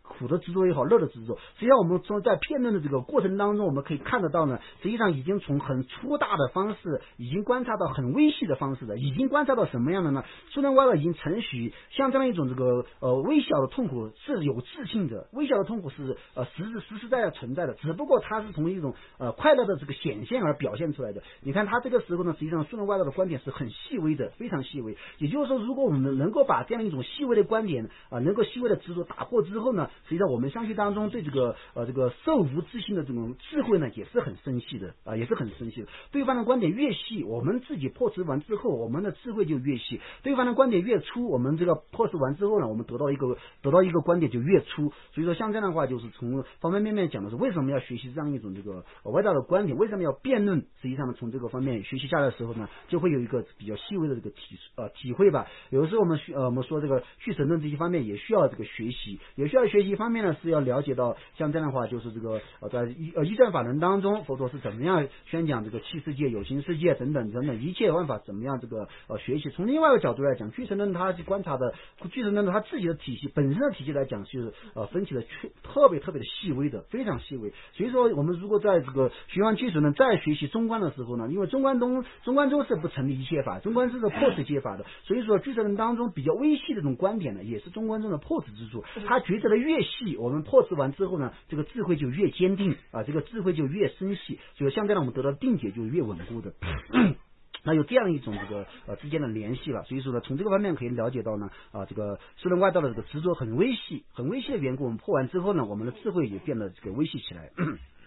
苦的执着也好，乐的执着，实际上我们从在辩论的这个过程当中，我们可以看得到呢，实际上已经从很粗大的方式，已经观察到很微细的方式的，已经观察到什么样的呢？苏联外道已经承许像这样一种这个微小的痛苦是有自性的，微小的痛苦是实实在在存在的，只不过它是从一种快乐的这个显现而表现出来的。你看他这个时候呢，实际上苏联外道的观点是很细微的，非常细微。也就是说，如果我们能够把这样一种细微的观点能够细微的执着打破之后呢，实际上我们相信当中对这个受无自性的这种智慧呢，也是很深细的也是很深细的。对方的观点越细，我们自己破除完之后，我们的智慧就越细；对方的观点越粗，我们这个破除完之后呢，我们得到一个观点就越粗。所以说，像这样的话，就是从方方面面讲的是为什么要学习这样一种这个外道的观点，为什么要辩论？实际上呢，从这个方面学习下来的时候呢，就会有一个比较细微的这个体会吧。有的时候我们说这个去神论这些方面也需要这个学习，也需要学习方面呢是要了解到像这样的话，就是这个在一战法门当中，佛陀是怎么样宣讲这个气世界、有形世界等等一切万法怎么样这个学习。从另外一个角度来讲，俱神论他观察的俱神论他自己的体系本身的体系来讲，是分析的特别的细微的，非常细微。所以说，我们如果在这个学完俱神论再学习中观的时候呢，因为中观中是不成立一切法，中观是破除一切法的，所以说俱神论当中比较微细的这种观点呢，也是中观中的破除之处。他觉得的越细，我们破除完之后呢，这个智慧就越坚定这个智慧就越深细，所以像这样我们得到定解就越稳固的。那有这样一种这个之间的联系了，所以说呢，从这个方面可以了解到呢这个苏联外道的这个执着很微细的缘故，我们破完之后呢，我们的智慧也变得这个微细起来。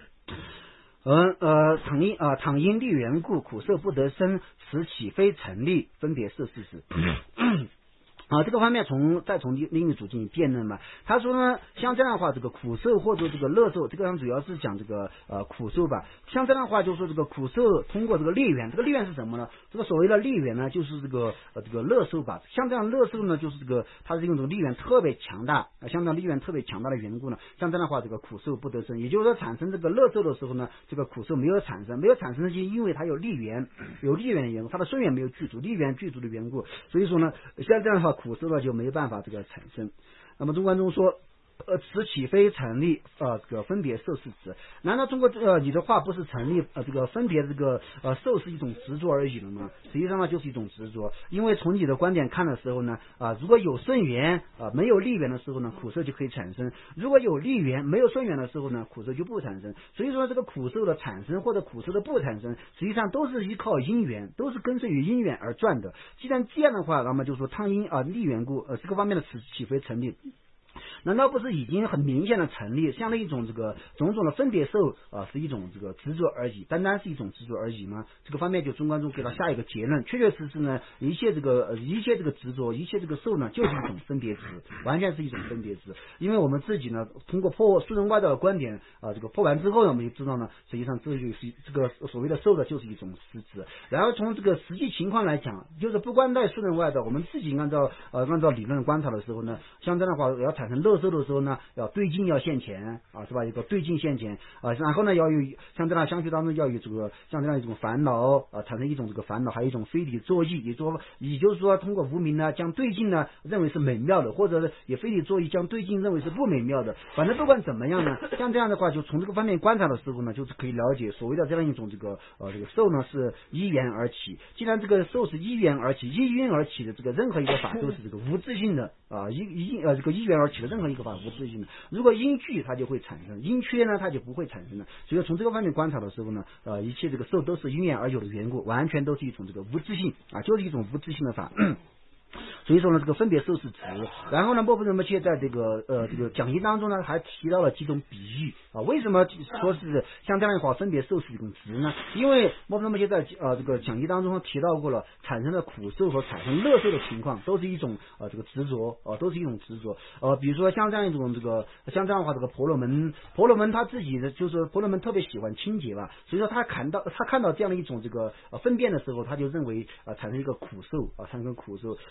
倘因利缘故，苦受不得生，此岂非成立，分别摄事实。这个方面再从另一组进行辩论嘛。他说呢，像这样的话，这个苦受或者这个乐受，这个上主要是讲这个苦受吧。像这样的话，就是说这个苦受通过这个力缘，这个力缘是什么呢？这个所谓的力缘呢，就是这个乐受吧。像这样乐受呢，就是这个它是用这个力缘特别强大像这样力缘特别强大的缘故呢，像这样的话，这个苦受不得生，也就是说产生这个乐受的时候呢，这个苦受没有产生，是因为它有力缘的缘故，它的顺缘没有具足，力缘具足的缘故，所以说呢，像这样的话。苦受呢就没办法这个产生。那么中观中说此岂非成立这个分别受是指？难道通过你的话不是成立这个分别这个受是一种执着而已了吗？实际上呢就是一种执着，因为从你的观点看的时候呢如果有顺缘没有力缘的时候呢，苦受就可以产生；如果有力缘没有顺缘的时候呢，苦受就不产生。所以说这个苦受的产生或者苦受的不产生，实际上都是依靠因缘，都是跟随于因缘而转的。既然这样的话，那么就说汤因力缘故这个方面的岂非成立？难道不是已经很明显的成立？像那一种这个种种的分别受是一种这个执着而已，单单是一种执着而已吗？这个方面就中观中给到下一个结论，确实呢，一切这个执着，一切这个受呢，就是一种分别执，完全是一种分别执。因为我们自己呢，通过破苏人外道的观点这个破完之后呢，我们就知道呢，实际上这就是这个所谓的受的就是一种实质。然后从这个实际情况来讲，就是不光在苏人外道，我们自己按照理论观察的时候呢，像这样的话要产生乐受的时候呢，要对境要现前是吧？一个对境现前然后呢要有像这样相续当中要有这个像这样一种烦恼产生一种这个烦恼，还有一种非理作意，也就是说通过无明呢将对境呢认为是美妙的，或者也非理作意将对境认为是不美妙的。反正不管怎么样呢，像这样的话就从这个方面观察的时候呢，就是可以了解所谓的这样一种这个受呢是依缘而起。既然这个受是依缘而起，依缘而起的这个任何一个法都是这个无自性的这个依缘而起的任何一个法无自性的。如果因具它就会产生，因缺呢它就不会产生的。所以从这个方面观察的时候呢一切这个受都是因缘而有的缘故，完全都是一种这个无自性就是一种无自性的法所以说呢，这个分别受是执。然后呢，莫不仁波切在这个讲义当中呢，还提到了几种比喻为什么说是像这样的话分别受是一种执呢？因为莫不仁波切在这个讲义当中提到过了，产生的苦受和产生乐受的情况都是一种这个执着都是一种执着比如说像这样一种像这样的话，这个婆罗门他自己的就是婆罗门特别喜欢清洁吧，所以说他看到这样的一种这个分辨的时候，他就认为产生一个苦受产生苦受。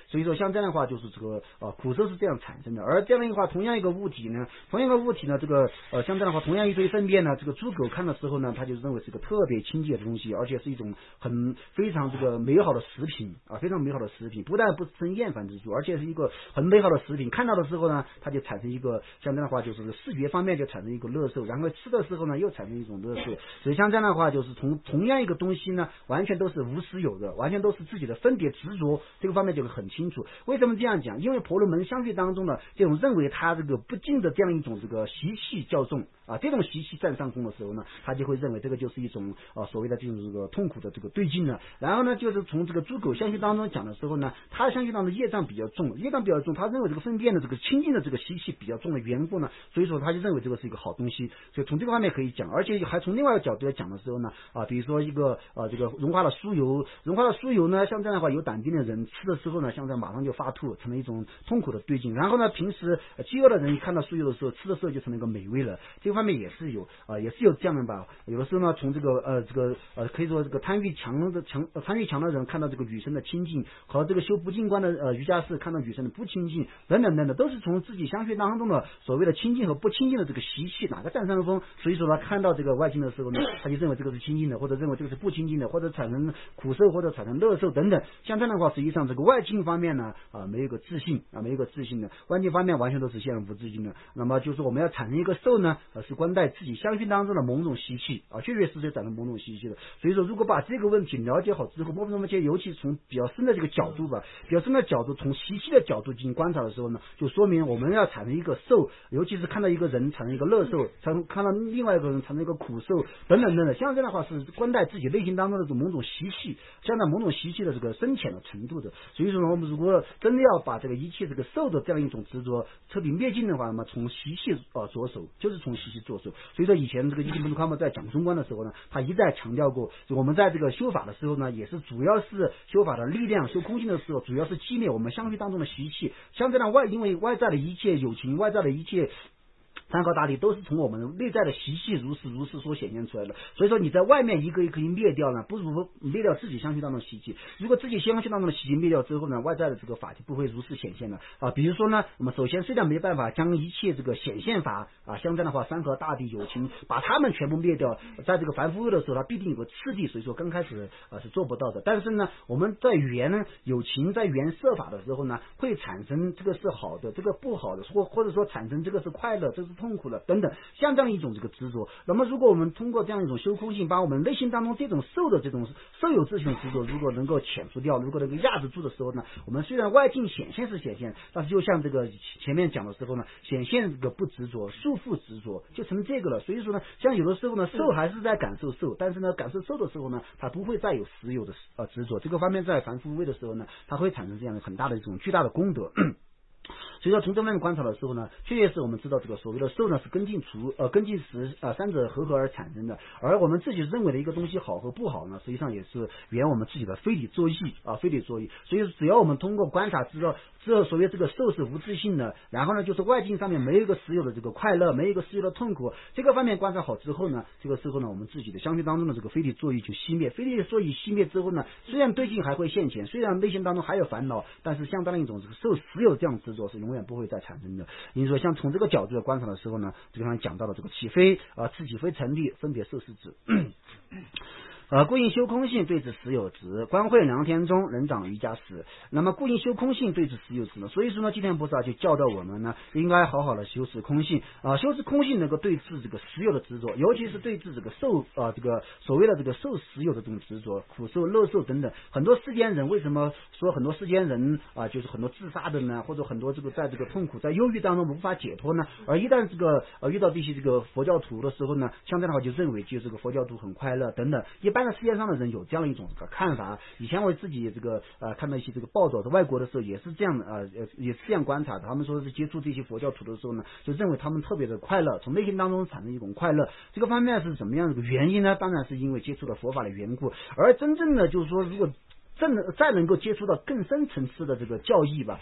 所以说像这样的话就是这个苦受是这样产生的。而这样的话同样一个物体呢，这个像这样的话同样一堆粪便呢，这个猪狗看的时候呢，他就认为是个特别清洁的东西，而且是一种非常这个美好的食品啊，非常美好的食品，不但不生厌烦之处，而且是一个很美好的食品。看到的时候呢，它就产生一个像这样的话就是视觉方面就产生一个乐受，然后吃的时候呢又产生一种乐受。所以像这样的话就是同样一个东西呢，完全都是无私有的，完全都是自己的分别执着，这个方面就会很清楚。为什么这样讲？因为婆罗门相续当中的这种认为他这个不净的这样一种这个习气较重啊，这种习气占上风的时候呢，他就会认为这个就是一种所谓的这种这个痛苦的这个对境了。然后呢，就是从这个猪狗相续当中讲的时候呢，他相续当中业障比较重，他认为这个粪便的这个清净的这个习气比较重的缘故呢，所以说他就认为这个是一个好东西。所以从这个方面可以讲，而且还从另外一个角度来讲的时候呢，比如说一个这个融化的酥油呢，像这样的话有胆病的人吃的时候呢，像这样马上就发吐，成了一种痛苦的对境。然后呢，平时饥饿的人一看到酥油的时候，吃的时候就成了一个美味了。这个方面也是有这样的吧。有的时候呢，从这个可以说这个贪欲强的人看到这个女生的清净，和这个修不净观的瑜伽士看到女生的不清净等等等等，都是从自己相续当中的所谓的清净和不清净的这个习气哪个占上风。所以说呢，看到这个外境的时候呢，他就认为这个是清净的，或者认为这个是不清净的，或者产生苦受或者产生乐受等等。像这样的话，实际上这个外境方面呢没有一个自信的，外境方面完全都是陷入不自信的。那么就是我们要产生一个受呢，是关带自己相续当中的某种习气确确实实产生某种习气的。所以说，如果把这个问题了解好之后，尤其从比较深的这个角度从习气的角度进行观察的时候呢，就说明我们要产生一个受，尤其是看到一个人产生一个乐受，看到另外一个人产生一个苦受等等等等，像这样的话是关带自己内心当中的某种习气，相当某种习气的这个深浅的程度的。所以说呢，我们如果真的要把这个一切这个受的这样一种执着彻底灭尽的话，那么从习气着手，就是从习气着手。所以说以前这个一心不空在讲中观的时候呢，他一再强调过，我们在这个修法的时候呢，也是主要是修法的力量，修空性的时候，主要是击灭我们相续当中的习气。像这样因为外在的一切友情，外在的一切参考大体都是从我们内在的习气如是所显现出来的。所以说你在外面一个一个灭掉呢，不如灭掉自己相续当中的习气。如果自己相续当中的习气灭掉之后呢，外在的这个法就不会如是显现了比如说呢，我们首先虽然没办法将一切这个显现法像这样的话山河大地有情把它们全部灭掉，在这个凡夫位的时候它必定有个次第，所以说刚开始是做不到的。但是呢，我们在缘有情在缘色法的时候呢，会产生这个是好的，这个不好的，或者说产生这个是快乐，这是痛苦的等等，像这样一种这个执着。那么如果我们通过这样一种修空性，把我们内心当中这种受的这种受有自性的执着如果能够遣除掉，如果能够压制住的时候呢，我们虽然外境显现是显现，但是就像这个前面讲的时候呢，显现这个不执着，束缚执着就成这个了。所以说呢，像有的时候呢，受还是在感受受，但是呢，感受受的时候呢，它不会再有实有的执着。这个方面在凡夫位的时候呢，它会产生这样很大的一种巨大的功德。所以说从这方面观察的时候呢，确实是我们知道这个所谓的受呢是根进识三者合而产生的，而我们自己认为的一个东西好和不好呢，实际上也是源我们自己的非理作意非理作意。所以只要我们通过观察知道所谓这个受是无自性的，然后呢就是外境上面没有一个实有的这个快乐，没有一个实有的痛苦，这个方面观察好之后呢，这个时候呢我们自己的相续当中的这个非理作意就熄灭。非理作意熄灭之后呢，虽然对境还会现前，虽然内心当中还有烦恼，但是相当的一种这个受实有这样执着是永远不会再产生的。因此说像从这个角度来观察的时候呢，这个上讲到了这个起非此起非成立分别受是指故应修空性对治实有执，观会良天中人长瑜伽时。那么故应修空性对治实有执呢，所以说呢，今天菩萨就教导我们呢，应该好好的修持空性修持空性能够对治这个实有的执着，尤其是对治这个受这个所谓的这个受实有的这种执着，苦受乐受等等。很多世间人为什么说很多世间人就是很多自杀的呢，或者很多这个在这个痛苦在忧郁当中无法解脱呢？而一旦这个遇到这些这个佛教徒的时候呢，像这样的话就认为就这个佛教徒很快乐等等。一般的世界上的人有这样一种这个看法。以前我自己这个看到一些这个报道在外国的时候也是这样也是这样观察的。他们说是接触这些佛教徒的时候呢，就认为他们特别的快乐，从内心当中产生一种快乐。这个方面是怎么样的原因呢？当然是因为接触了佛法的缘故。而真正的就是说，如果再能够接触到更深层次的这个教义吧，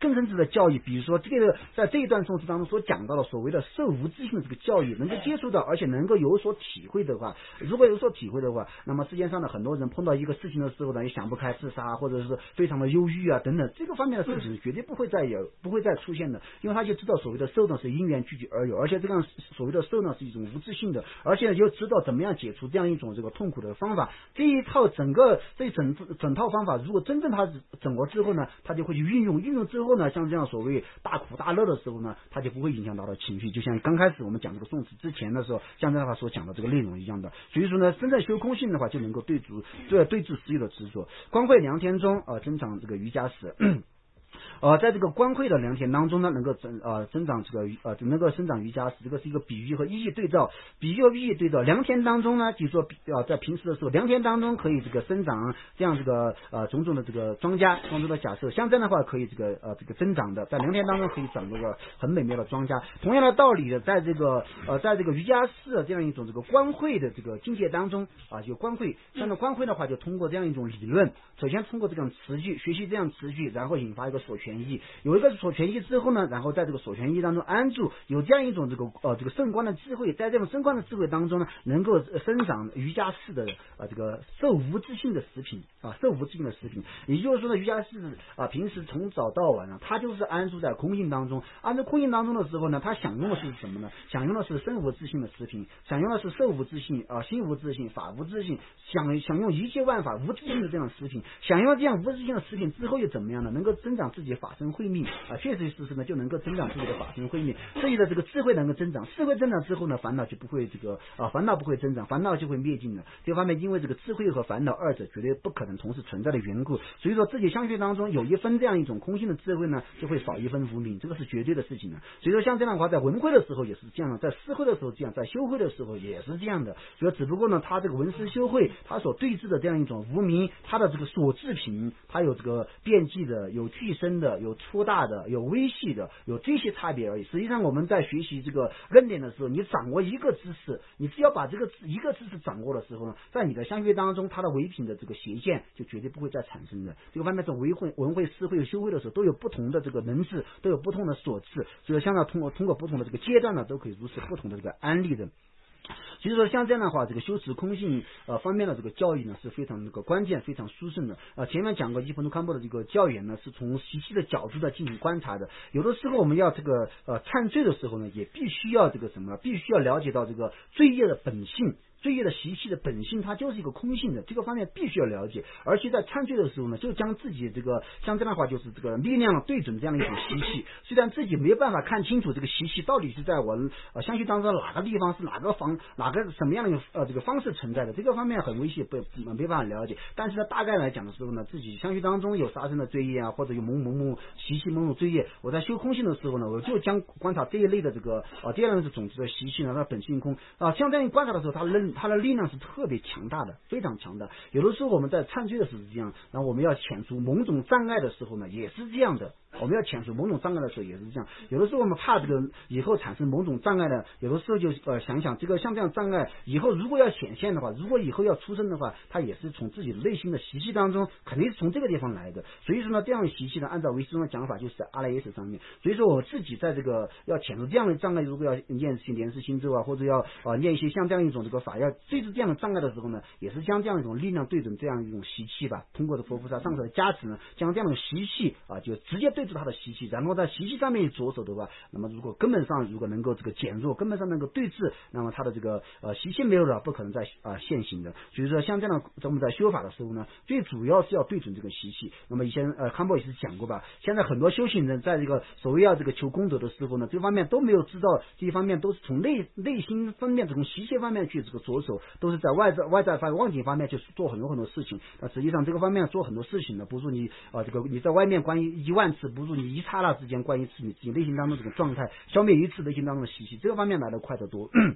更深层的教育，比如说这个在这一段宋词当中所讲到的所谓的受无自性的这个教育，能够接触到，而且能够有所体会的话，如果有所体会的话，那么世界上的很多人碰到一个事情的时候呢，也想不开自杀，或者是非常的忧郁啊等等，这个方面的事情绝对不会再出现的，因为他就知道所谓的受呢是因缘聚集而有，而且这样所谓的受呢是一种无自性的，而且又知道怎么样解除这样一种这个痛苦的方法。这一套整套方法，如果真正他整合之后呢，他就会去运用之后呢，像这样所谓大苦大乐的时候呢，他就不会影响到的情绪，就像刚开始我们讲这个宋词之前的时候，像这样他所讲的这个内容一样的。所以说呢，真正修空性的话，就能够对治私欲的执着。光会良田中增长这个瑜伽史。在这个光会的良田当中呢，能够增长这个能够生长瑜伽，这个是一个比喻和意义对照。比喻和意义对照，良田当中呢，就是说在平时的时候，良田当中可以这个生长这样这个种种的这个庄稼的假设，像这样的话可以这个增长的，在良田当中可以长这个很美妙的庄稼。同样的道理的，在这个瑜伽士这样一种这个观会的这个境界当中有观会，像这观会的话，就通过这样一种理论，首先通过这种词句学习这样词句，然后引发一个所权益，有一个所权益之后呢，然后在这个所权益当中安住，有这样一种这个圣观的智慧，在这种圣观的智慧当中呢，能够生长瑜伽士的这个受无自性的食品受无自性的食品。也就是说呢，瑜伽士平时从早到晚他就是安住在空性当中，安住空性当中的时候呢，他享用的是什么呢？享用的是身无自性的食品，享用的是受无自性心无自性法无自性，享用一切万法无自性的这样的食品，享用这样无自性的食品之后又怎么样呢？能够增长自己的法身慧命确实呢就能够增长自己的法身慧命，自己的这个智慧能够增长，智慧增长之后呢，烦恼就不会烦恼不会增长，烦恼就会灭尽了。这方面因为这个智慧和烦恼二者绝对不可能同时存在的缘故，所以说自己相续当中有一分这样一种空性的智慧呢，就会少一分无明，这个是绝对的事情的。所以说像这样的话，在闻慧的时候也是这样的，在思慧的时候这样，在修慧的时候也是这样的。所以只不过呢，他这个闻思修慧他所对峙的这样一种无明，他的这个所制品，他有这个变际的，有具身的，有粗大的，有微细的，有这些差别而已。实际上我们在学习这个论点的时候，你掌握一个知识，你只要把这个一个知识掌握的时候呢，在你的相续当中，它的唯品的这个邪见就绝对不会再产生的。这个方面是闻慧、思慧、修慧的时候都有不同的这个能智，都有不同的所智，所以像通过不同的这个阶段呢，都可以如此不同的这个案例的。其实说像这样的话，这个修持空性方面的这个教育呢是非常那个关键、非常殊胜的。前面讲过伊本康波的这个教研呢，是从习气的角度在进行观察的。有的时候我们要这个忏罪的时候呢，也必须要这个什么，必须要了解到这个罪业的本性。罪业的习气的本性，它就是一个空性的，这个方面必须要了解。而且在忏罪的时候呢，就将自己这个像这样的话，就是这个力量对准这样一种习气。虽然自己没有办法看清楚这个习气到底是在我相续当中哪个地方是哪个什么样的这个方式存在的，这个方面很危险，没办法了解。但是呢，大概来讲的时候呢，自己相续当中有杀生的罪业或者有某习气某种罪业，我在修空性的时候呢，我就将观察这一类的这个第二类是种子的习气呢，它本性空像这样观察的时候，它的力量是特别强大的，非常强大。有的时候我们在忏罪的时候是这样，然后我们要遣除某种障碍的时候呢，也是这样的。我们要遣除某种障碍的时候也是这样。有的时候我们怕这个以后产生某种障碍呢，有的时候就想想这个像这样障碍以后如果要显现的话，如果以后要出生的话，它也是从自己内心的习气当中，肯定是从这个地方来的。所以说呢，这样的习气呢，按照唯识宗的讲法，就是在阿赖耶识上面。所以说我自己在这个要遣除这样的障碍，如果要念莲师心咒或者要念一些像这样一种这个法，要对治这样的障碍的时候呢，也是将这样一种力量对准这样一种习气吧，通过的佛菩萨上师的加持呢，将这样的习气就直接对治他的习气，然后在习气上面着手的话，那么如果根本上如果能够这个减弱，根本上能够对治，那么他的这个习气没有了，不可能再现行的。所以说像这样的我们在修法的时候呢，最主要是要对准这个习气。那么以前康波也是讲过吧，现在很多修行人在这个所谓要这个求功德的时候呢，这方面都没有知道，这一方面都是从内心方面从习气方面去这个着手，都是在外在妄境方面去做很多事情。那实际上这个方面做很多事情呢，不如你这个你在外面观10000次，不如你一刹那之间观一次你自己内心当中这个状态，消灭一次内心当中的习气，这个方面来得快得多。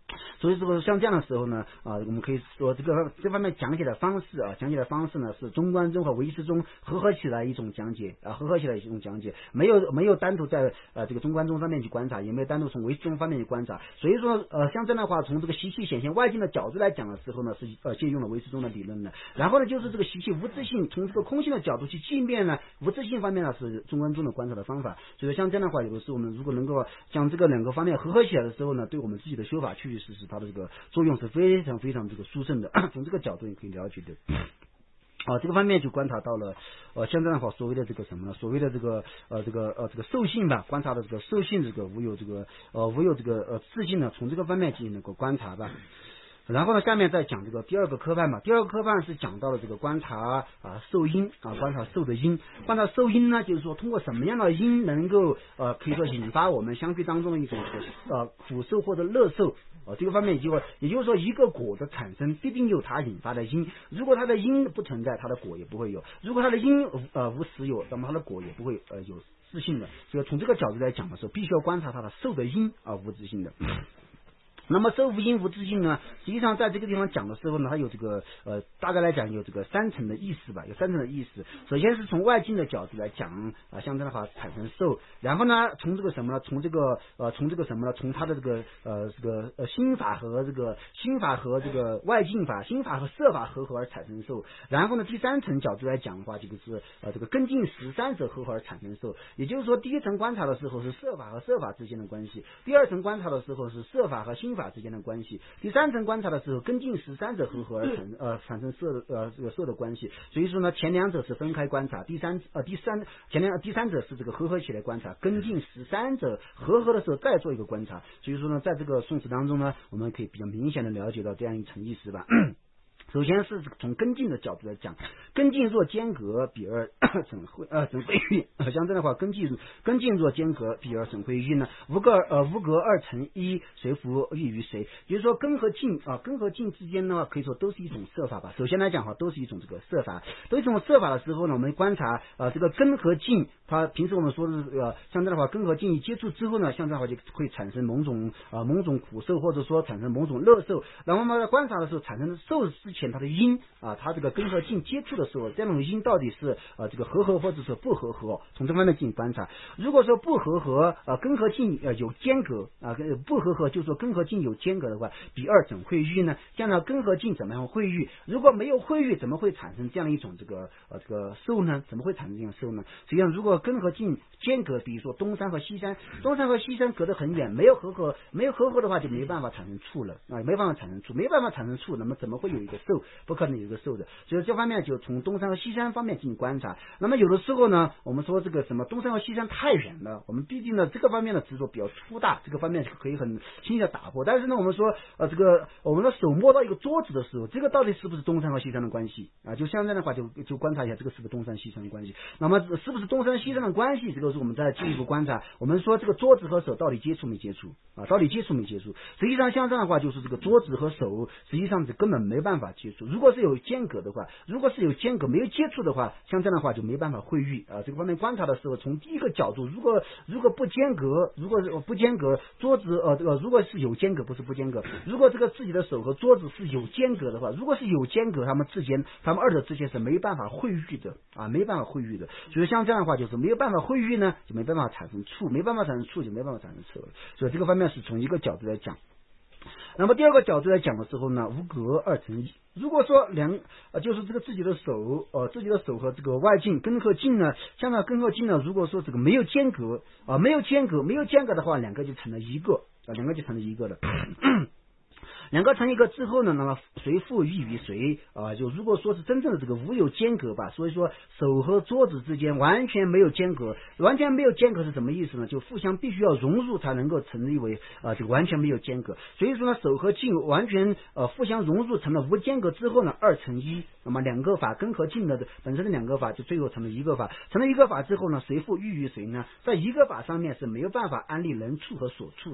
所以说像这样的时候呢，我们可以说这方面讲解的方式呢是中观中和唯识中合起来一种讲解，没有单独在这个中观中方面去观察，也没有单独从唯识中方面去观察。所以说像这样的话，从这个习气显现外境的角度来讲的时候呢，是借用了唯识中的理论的。然后呢，就是这个习气无自性，从这个空性的角度去镜面呢，无自性方面呢是中观中的观察的方法。所以像这样的话，有的时候我们如果能够将这个两个方面合起来的时候呢，对我们自己的修法确确实实它的这个作用是非常非常这个殊胜的，从这个角度也可以了解的。这个方面就观察到了像这样的话，所谓的这个什么呢？所谓的这个兽性吧，观察的这个兽性这个无有这个自性呢，从这个方面进行那个观察吧。然后呢，下面再讲这个第二个科判吧。第二个科判是讲到了这个观察受因观察受的因。观察受因呢，就是说通过什么样的因能够可以说引发我们相续当中的一种苦受或者乐受。这个方面也就是说一个果的产生必定有它引发的因，如果它的因不存在，它的果也不会有；如果它的因无实有，那么它的果也不会有自性的。所以从这个角度来讲的时候，必须要观察它的受的因无自性的。那么受无因无自性呢，实际上在这个地方讲的时候呢，它有这个大概来讲有这个三层的意思吧，有三层的意思。首先是从外境的角度来讲像这样的话产生受，然后呢从这个什么呢，从这个什么呢，从它的这个心法和这个外境法，心法和色法合而产生受。然后呢第三层角度来讲的话，就是这个根境识三者合而产生受。也就是说第一层观察的时候是色法和色法之间的关系，第二层观察的时候是色法和心法之间的关系，第三层观察的时候根境识三者合而产生色的关系。所以说呢，前两者是分开观察，第三者是这个合起来观察，根境识三者合的时候再做一个观察。所以说呢，在这个宋词当中呢，我们可以比较明显的了解到这样一层意思吧。首先是从根境的角度来讲，根境若间隔，比而怎会喻？像这样的话，根境若间隔，比而怎会喻呢？无隔二成一，谁服喻于谁？也就是说根和境之间呢，可以说都是一种色法吧。首先来讲的话，都是一种这个色法。都是一种色法的时候呢，我们观察这个根和境，它平时我们说的是像这样的话，根和境一接触之后呢，像这样的话就会产生某种苦受，或者说产生某种乐受。然后我们在观察的时候产生的受之前，它的因它这个根和境接触的时候，这种因到底是这个合或者是不合，从这方面进行观察。如果说不合根和境有间隔不合，就是说根和境有间隔的话，比二怎会喻呢？这样的根和境怎么样会喻？如果没有会喻，怎么会产生这样一种这个受呢？怎么会产生这样受呢？实际上如果根和境间隔，比如说东山和西山隔得很远，没有合的话就没办法产生处了没办法产生处，那么怎么会有一个受？不可能有一个受的。所以这方面就从东山和西山方面进行观察。那么有的时候呢，我们说这个什么东山和西山太远了，我们毕竟呢这个方面的执着比较粗大，这个方面可以很轻易的打破。但是呢我们说这个我们的手摸到一个桌子的时候，这个到底是不是东山和西山的关系就像这样的话就观察一下这个是不是东山西山的关系。那么是不是东山西山的关系，这个是我们再进一步观察。我们说这个桌子和手到底接触没接触实际上像这样的话，就是这个桌子和手实际上是根本没办法接触。如果是有间隔没有接触的话，像这样的话就没办法会喻这个方面观察的时候，从第一个角度，如果不间隔，桌子如果是有间隔，不是不间隔，如果这个自己的手和桌子是有间隔的话，如果是有间隔，他们二者之间是没办法会喻的没办法会喻的。所以像这样的话，就是没有办法会喻呢，就没办法产生处，没办法产生处就没办法产生色。所以这个方面是从一个角度来讲。那么第二个角度来讲的时候呢，无隔二成一。如果说就是这个自己的手和这个外境根和境呢，像那根和境呢，如果说这个没有间隔的话，两个就成了一个了。两个成一个之后呢，那么谁复喻于谁就如果说是真正的这个无有间隔吧，所以说手和桌子之间完全没有间隔是什么意思呢？就互相必须要融入才能够成立为这个完全没有间隔。所以说呢，手和境完全互相融入成了无间隔之后呢，二成一，那么两个法根和境的本身的两个法就最后成了一个法。成了一个法之后呢，谁复喻于谁呢？在一个法上面是没有办法安立人处和所处的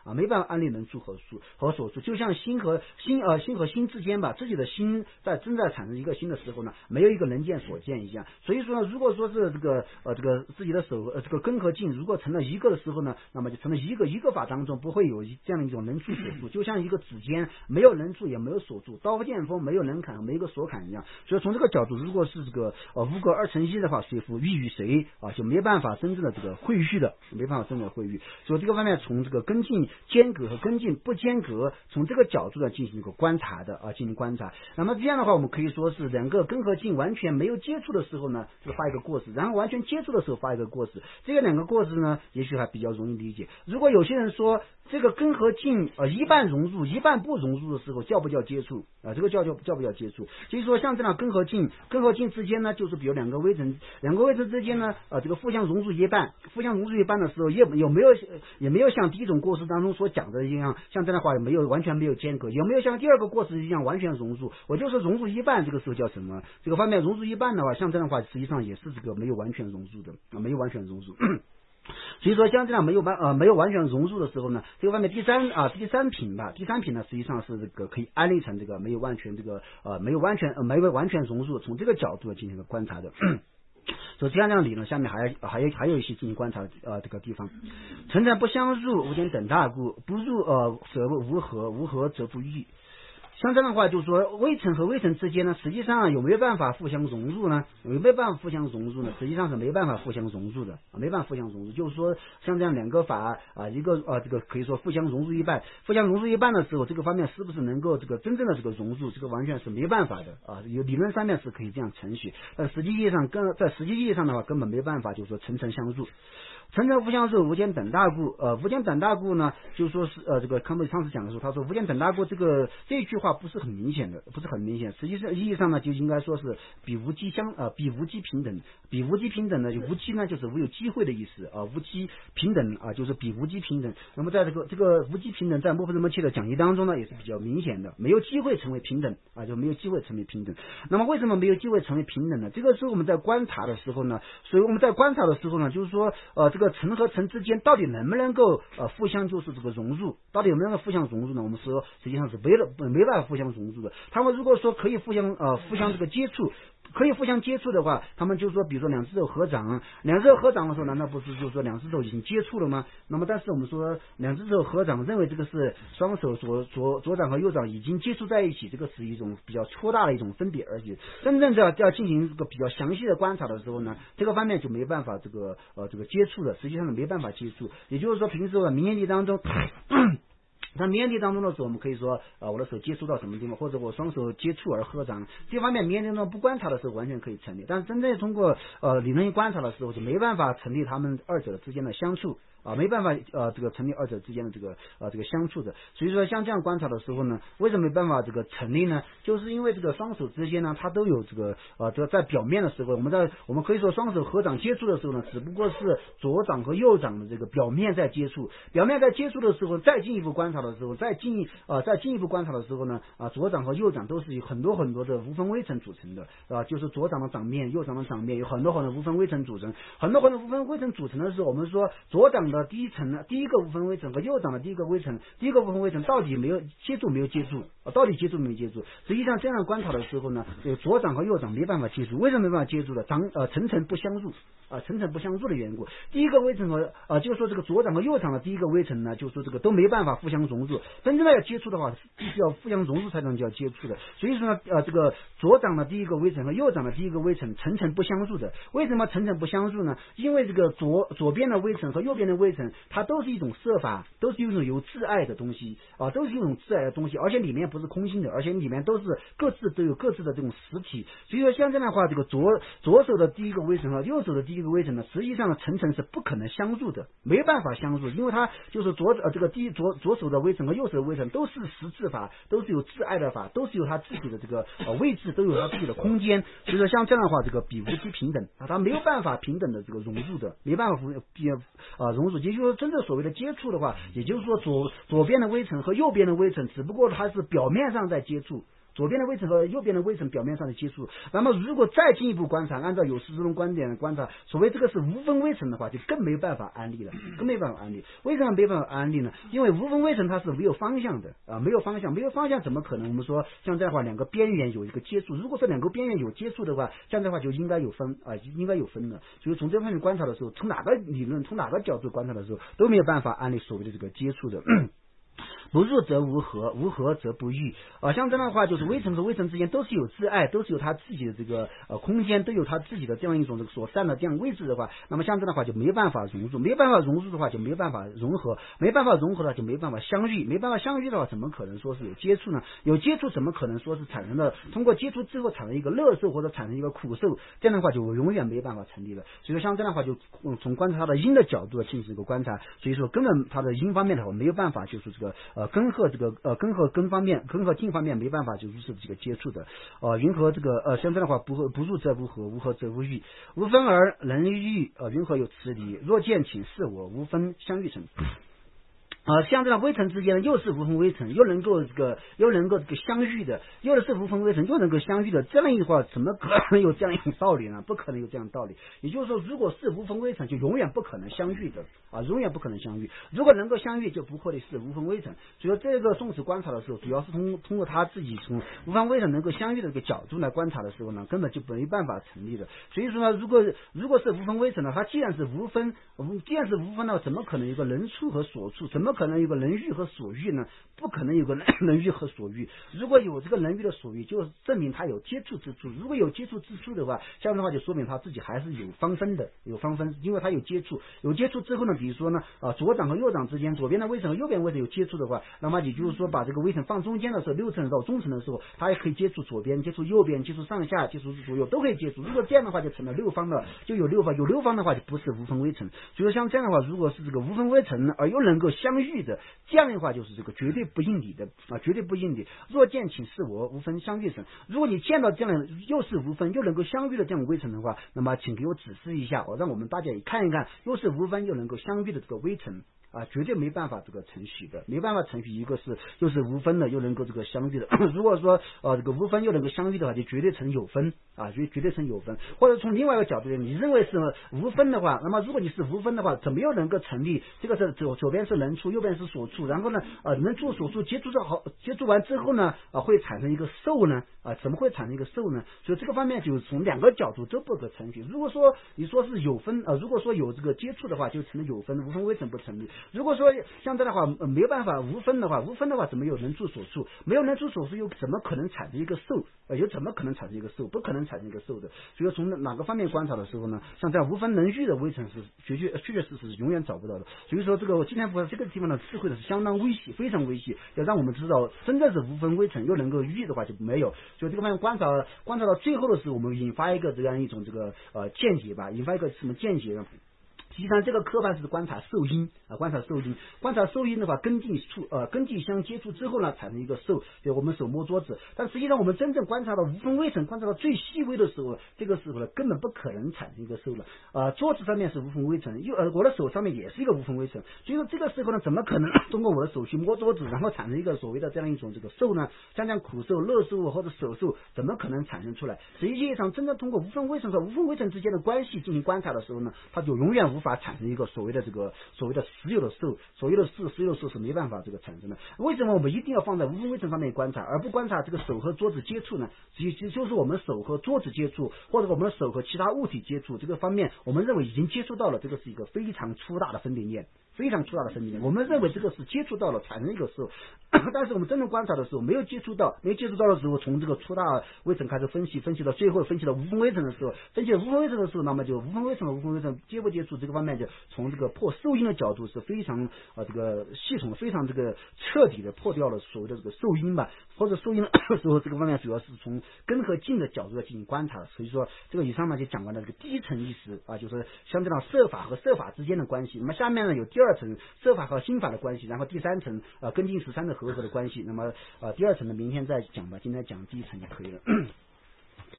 没办法安立人处和所处，就像心和心之间吧，自己的心正在产生一个心的时候呢，没有一个人见所见一样。所以说呢，如果说是这个自己的手这个根和茎如果成了一个的时候呢，那么就成了一个法当中不会有这样的一种人处所处，就像一个指尖没有人处也没有所处，刀剑锋没有人砍没有一个所砍一样。所以从这个角度，如果是这个无格二成一的话，谁服欲与谁就没办法真正的这个会遇的，没办法真正的会遇。所以这个方面从这个根茎间隔和根茎不间隔，从这个角度来进行一个观察的进行观察。那么这样的话，我们可以说是两个根和茎完全没有接触的时候呢，就发一个过时，然后完全接触的时候发一个过时。这个两个过时呢，也许还比较容易理解。如果有些人说这个根和茎一半融入一半不融入的时候，叫不叫接触这个叫不叫接触？所以说像这样根和茎之间呢，就是比如两个微层之间呢这个互相融入一半的时候，也没有像第一种过时当中所讲的一样，像这样的话完全没有间隔，有没有像第二个过时一样完全融入？我就是融入一半，这个时候叫什么？这个方面融入一半的话，像这样的话实际上也是这个没有完全融入的没有完全融入。所以说像这样没有完全融入的时候呢，这个方面第三品呢，实际上是这个可以安立成这个没有完全融入，从这个角度进行一个观察的。所以这样理论下面还有一些进行观察这个地方，层层不相入，无间等大故，不入则无合，无合则不遇。像这样的话，就是说微层和微层之间呢，实际上有没有办法互相融入呢？有没有办法互相融入呢？实际上是没办法互相融入的，没办法互相融入。就是说，像这样两个法一个这个可以说互相融入一半的时候，这个方面是不是能够这个真正的这个融入？这个完全是没办法的有理论上面是可以这样程序，但实际意义上的话根本没办法，就是说层层相入。层层不相入，无间等大故。无间等大故呢，就是说是这个康贝上次讲的时候，他说无间等大故这句话不是很明显，实际上意义上呢就应该说是比无机平等。比无机平等呢，就无机呢就是无有机会的意思无机平等就是比无机平等。那么在这个无机平等在莫夫人切的讲义当中呢也是比较明显的，没有机会成为平等就没有机会成为平等。那么为什么没有机会成为平等呢？这个是我们在观察的时候呢，就是说这个层和层之间到底能不能够互相就是这个融入，到底有没有互相融入呢？我们说实际上是没办法互相融入的。他们如果说可以互相这个接触，可以互相接触的话，他们就说比如说两只手合掌的时候，难道不是就是说两只手已经接触了吗？那么但是我们说两只手合掌，认为这个是双手左掌和右掌已经接触在一起，这个是一种比较粗大的一种分别而已。真正要进行这个比较详细的观察的时候呢，这个方面就没办法这个接触的，实际上是没办法接触。也就是说平时我明眼力当中在明眼力当中的时候，我们可以说我的手接触到什么地方，或者我双手接触而合掌，这方面明眼力当中不观察的时候完全可以成立，但是真正通过理论观察的时候就没办法成立他们二者之间的相处没办法这个成立二者之间的这个相处的。所以说像这样观察的时候呢，为什么没办法这个成立呢？就是因为这个双手之间呢，它都有这个在表面的时候，我们可以说双手合掌接触的时候呢，只不过是左掌和右掌的这个表面在接触的时候，再进一步观察的时候，再进一步观察的时候呢左掌和右掌都是有很多很多的无分微层组成的就是左掌的掌面右掌的掌面有很多很多无分微层组成，很多很多无分微层组成的时候，我们说左掌的第一层呢，第一个无分微层和右掌的第一个无分微层到底没有接触没有接触到底接触没有接触？实际上这样观察的时候呢，左掌和右掌没办法接触。为什么没办法接触的？层层不相入层层不相入的缘故。第一个微层和就是说这个左掌和右掌的第一个微层呢，就是说这个都没办法互相融入。真正的要接触的话，必须要互相融入才能叫接触的。所以说呢这个左掌的第一个微层和右掌的第一个微层层层不相入的。为什么层层不相入呢？因为这个左边的微层和右边的微层，它都是一种色法，都是一种有自爱的东西都是一种自爱的东西，而且里面不是空心的，而且里面都是各自都有各自的这种实体。所以说像这样的话，这个左手的第一个微层和右手的第一个微层呢，实际上的层层是不可能相入的，没办法相入，因为它就是左手的微层和右手的微层都是实质法，都是有自爱的法，都是有它自己的这个位置，都有它自己的空间。所以说像这样的话，这个比无机平等它没有办法平等的这个融入的，没办法融入。也就是说真正所谓的接触的话，也就是说左边的微层和右边的微层只不过它是表面上在接触， 左边的微尘和右边的微尘表面上的接触。那么如果再进一步观察，按照有识之龙观点的观察，所谓这个是无分微尘的话，就更没办法安利了，更没办法安利。为什么没办法安利呢？因为无分微尘它是没有方向的啊，没有方向怎么可能？我们说像这样的话，两个边缘有一个接触，如果说两个边缘有接触的话，这样的话就应该有分啊，应该有分的。所以从这方面观察的时候，从哪个理论，从哪个角度观察的时候，都没有办法安利所谓的这个接触的。不入则无合，无合则不遇啊。像这样的话，就是微尘和微尘之间都是有自爱，都是有它自己的这个空间，都有它自己的这样一种这个所占的这样位置的话，那么像这样的话就没办法融入，没办法融入的话就没办法融合，没办法融合的话就没办法相遇，没办法相遇的话，怎么可能说是有接触呢？有接触怎么可能说是产生的？通过接触之后产生一个乐受或者产生一个苦受，这样的话就永远没办法成立了。所以说像这样的话就从观察它的因的角度进行一个观察，所以说根本它的因方面的话没有办法就是这个根和这个根和根方面，根和茎方面没办法就是这个接触的云和这个像这样的话不入则不合，无合则无遇，无分而能遇云和有此理，若见请示我，无分相遇成。像这样微尘之间呢，又是无分微尘，又能够这个相遇的，又是无分微尘又能够相遇的，这样一句话怎么可能有这样一种道理呢？不可能有这样的道理。也就是说，如果是无分微尘，就永远不可能相遇的啊，永远不可能相遇。如果能够相遇，就不会是无分微尘。所以说，这个宋词观察的时候，主要是通过他自己从无分微尘能够相遇的这个角度来观察的时候呢，根本就没办法成立的。所以说呢，如果是无分微尘呢，它既然是无分呢，怎么可能有个能处和所处？怎么可能有个能遇和所遇呢？不可能有个能遇和所遇。如果有这个能遇的所遇，就证明它有接触之处。如果有接触之处的话，这样的话就说明他自己还是有方分的，有方分，因为他有接触之后呢，比如说呢左掌和右掌之间，左边的微尘和右边微尘有接触的话，那么也就是说把这个微尘放中间的时候，六层到中层的时候，它也可以接触左边，接触右边，接触上下，接触左右，都可以接触。如果这样的话，就成了六方了，就有六方，有六方的话就不是无分微尘。所以说像这样的话，如果是这个无分微尘而又能够相遇的，这样的话就是这个绝对不应理的啊，绝对不应理。若见请示我，无分相遇尘。如果你见到这样又是无分又能够相遇的这种微尘的话，那么请给我指示一下，让我们大家也看一看，又是无分又能够相遇的这个微尘啊，绝对没办法这个程序的，没办法程序。一个是又是无分的，又能够这个相遇的。如果说这个无分又能够相遇的话，就绝对成有分啊，绝对成有分。或者从另外一个角度，你认为是无分的话，那么如果你是无分的话，怎么又能够成立？这个是左边是能处，右边是所处，然后呢能处所处接触完之后呢会产生一个受呢怎么会产生一个受呢？所以这个方面就从两个角度都不可程序。如果说你说是有分如果说有这个接触的话，就成了有分，无分微尘不成立。如果说像这样的话没有办法无分的话怎么有能处所处？没有能处所处，又怎么可能产生一个受？又怎么可能产生一个受？不可能产生一个受的。所以从哪个方面观察的时候呢，像这样无分能遇的微尘是确确实实是永远找不到的。所以说这个我今天这个地方的智慧的是相当微细，非常微细，要让我们知道真正是无分微尘又能够遇的话就没有。所以这个方面观察到最后的时候，我们引发一个这样一种这个见解吧，引发一个什么见解呢？实际上这个科判是观察受因观察受因的话，根茎相接触之后呢，产生一个受，就我们手摸桌子。但实际上我们真正观察到无分微尘，观察到最细微的时候，这个时候呢根本不可能产生一个受了。桌子上面是无分微尘，我的手上面也是一个无分微尘，所以说这个时候呢，怎么可能通过我的手去摸桌子，然后产生一个所谓的这样一种这个受呢？像这样苦受、乐受或者手受，怎么可能产生出来？实际上真正通过无分微尘和无分微尘之间的关系进行观察的时候呢，它就永远无法产生一个所谓的实有的受，所谓的实有的受是没办法这个产生的。为什么我们一定要放在无分微尘上面观察，而不观察这个手和桌子接触呢？其实就是我们手和桌子接触，或者我们手和其他物体接触这个方面，我们认为已经接触到了，这个是一个非常粗大的分别念。我们认为这个是接触到了产生一个受，但是我们真正观察的时候没接触到的时候，从这个粗大微尘开始分析到最后分析到无分微尘的时候，那么就无分微尘和无分微尘接不接触这个方面，就从这个破受因的角度是非常这个系统非常这个彻底的破掉了所谓的这个受因吧，或者受因的时候，这个方面主要是从根和茎的角度来进行观察。所以说这个以上呢就讲完了这个第一层意思就是像这样摄法和摄法之间的关系。那么下面呢有第二层摄法和心法的关系，然后第三层根茎13的和合的关系。那么第二层呢明天再讲吧，今天讲第一层就可以了。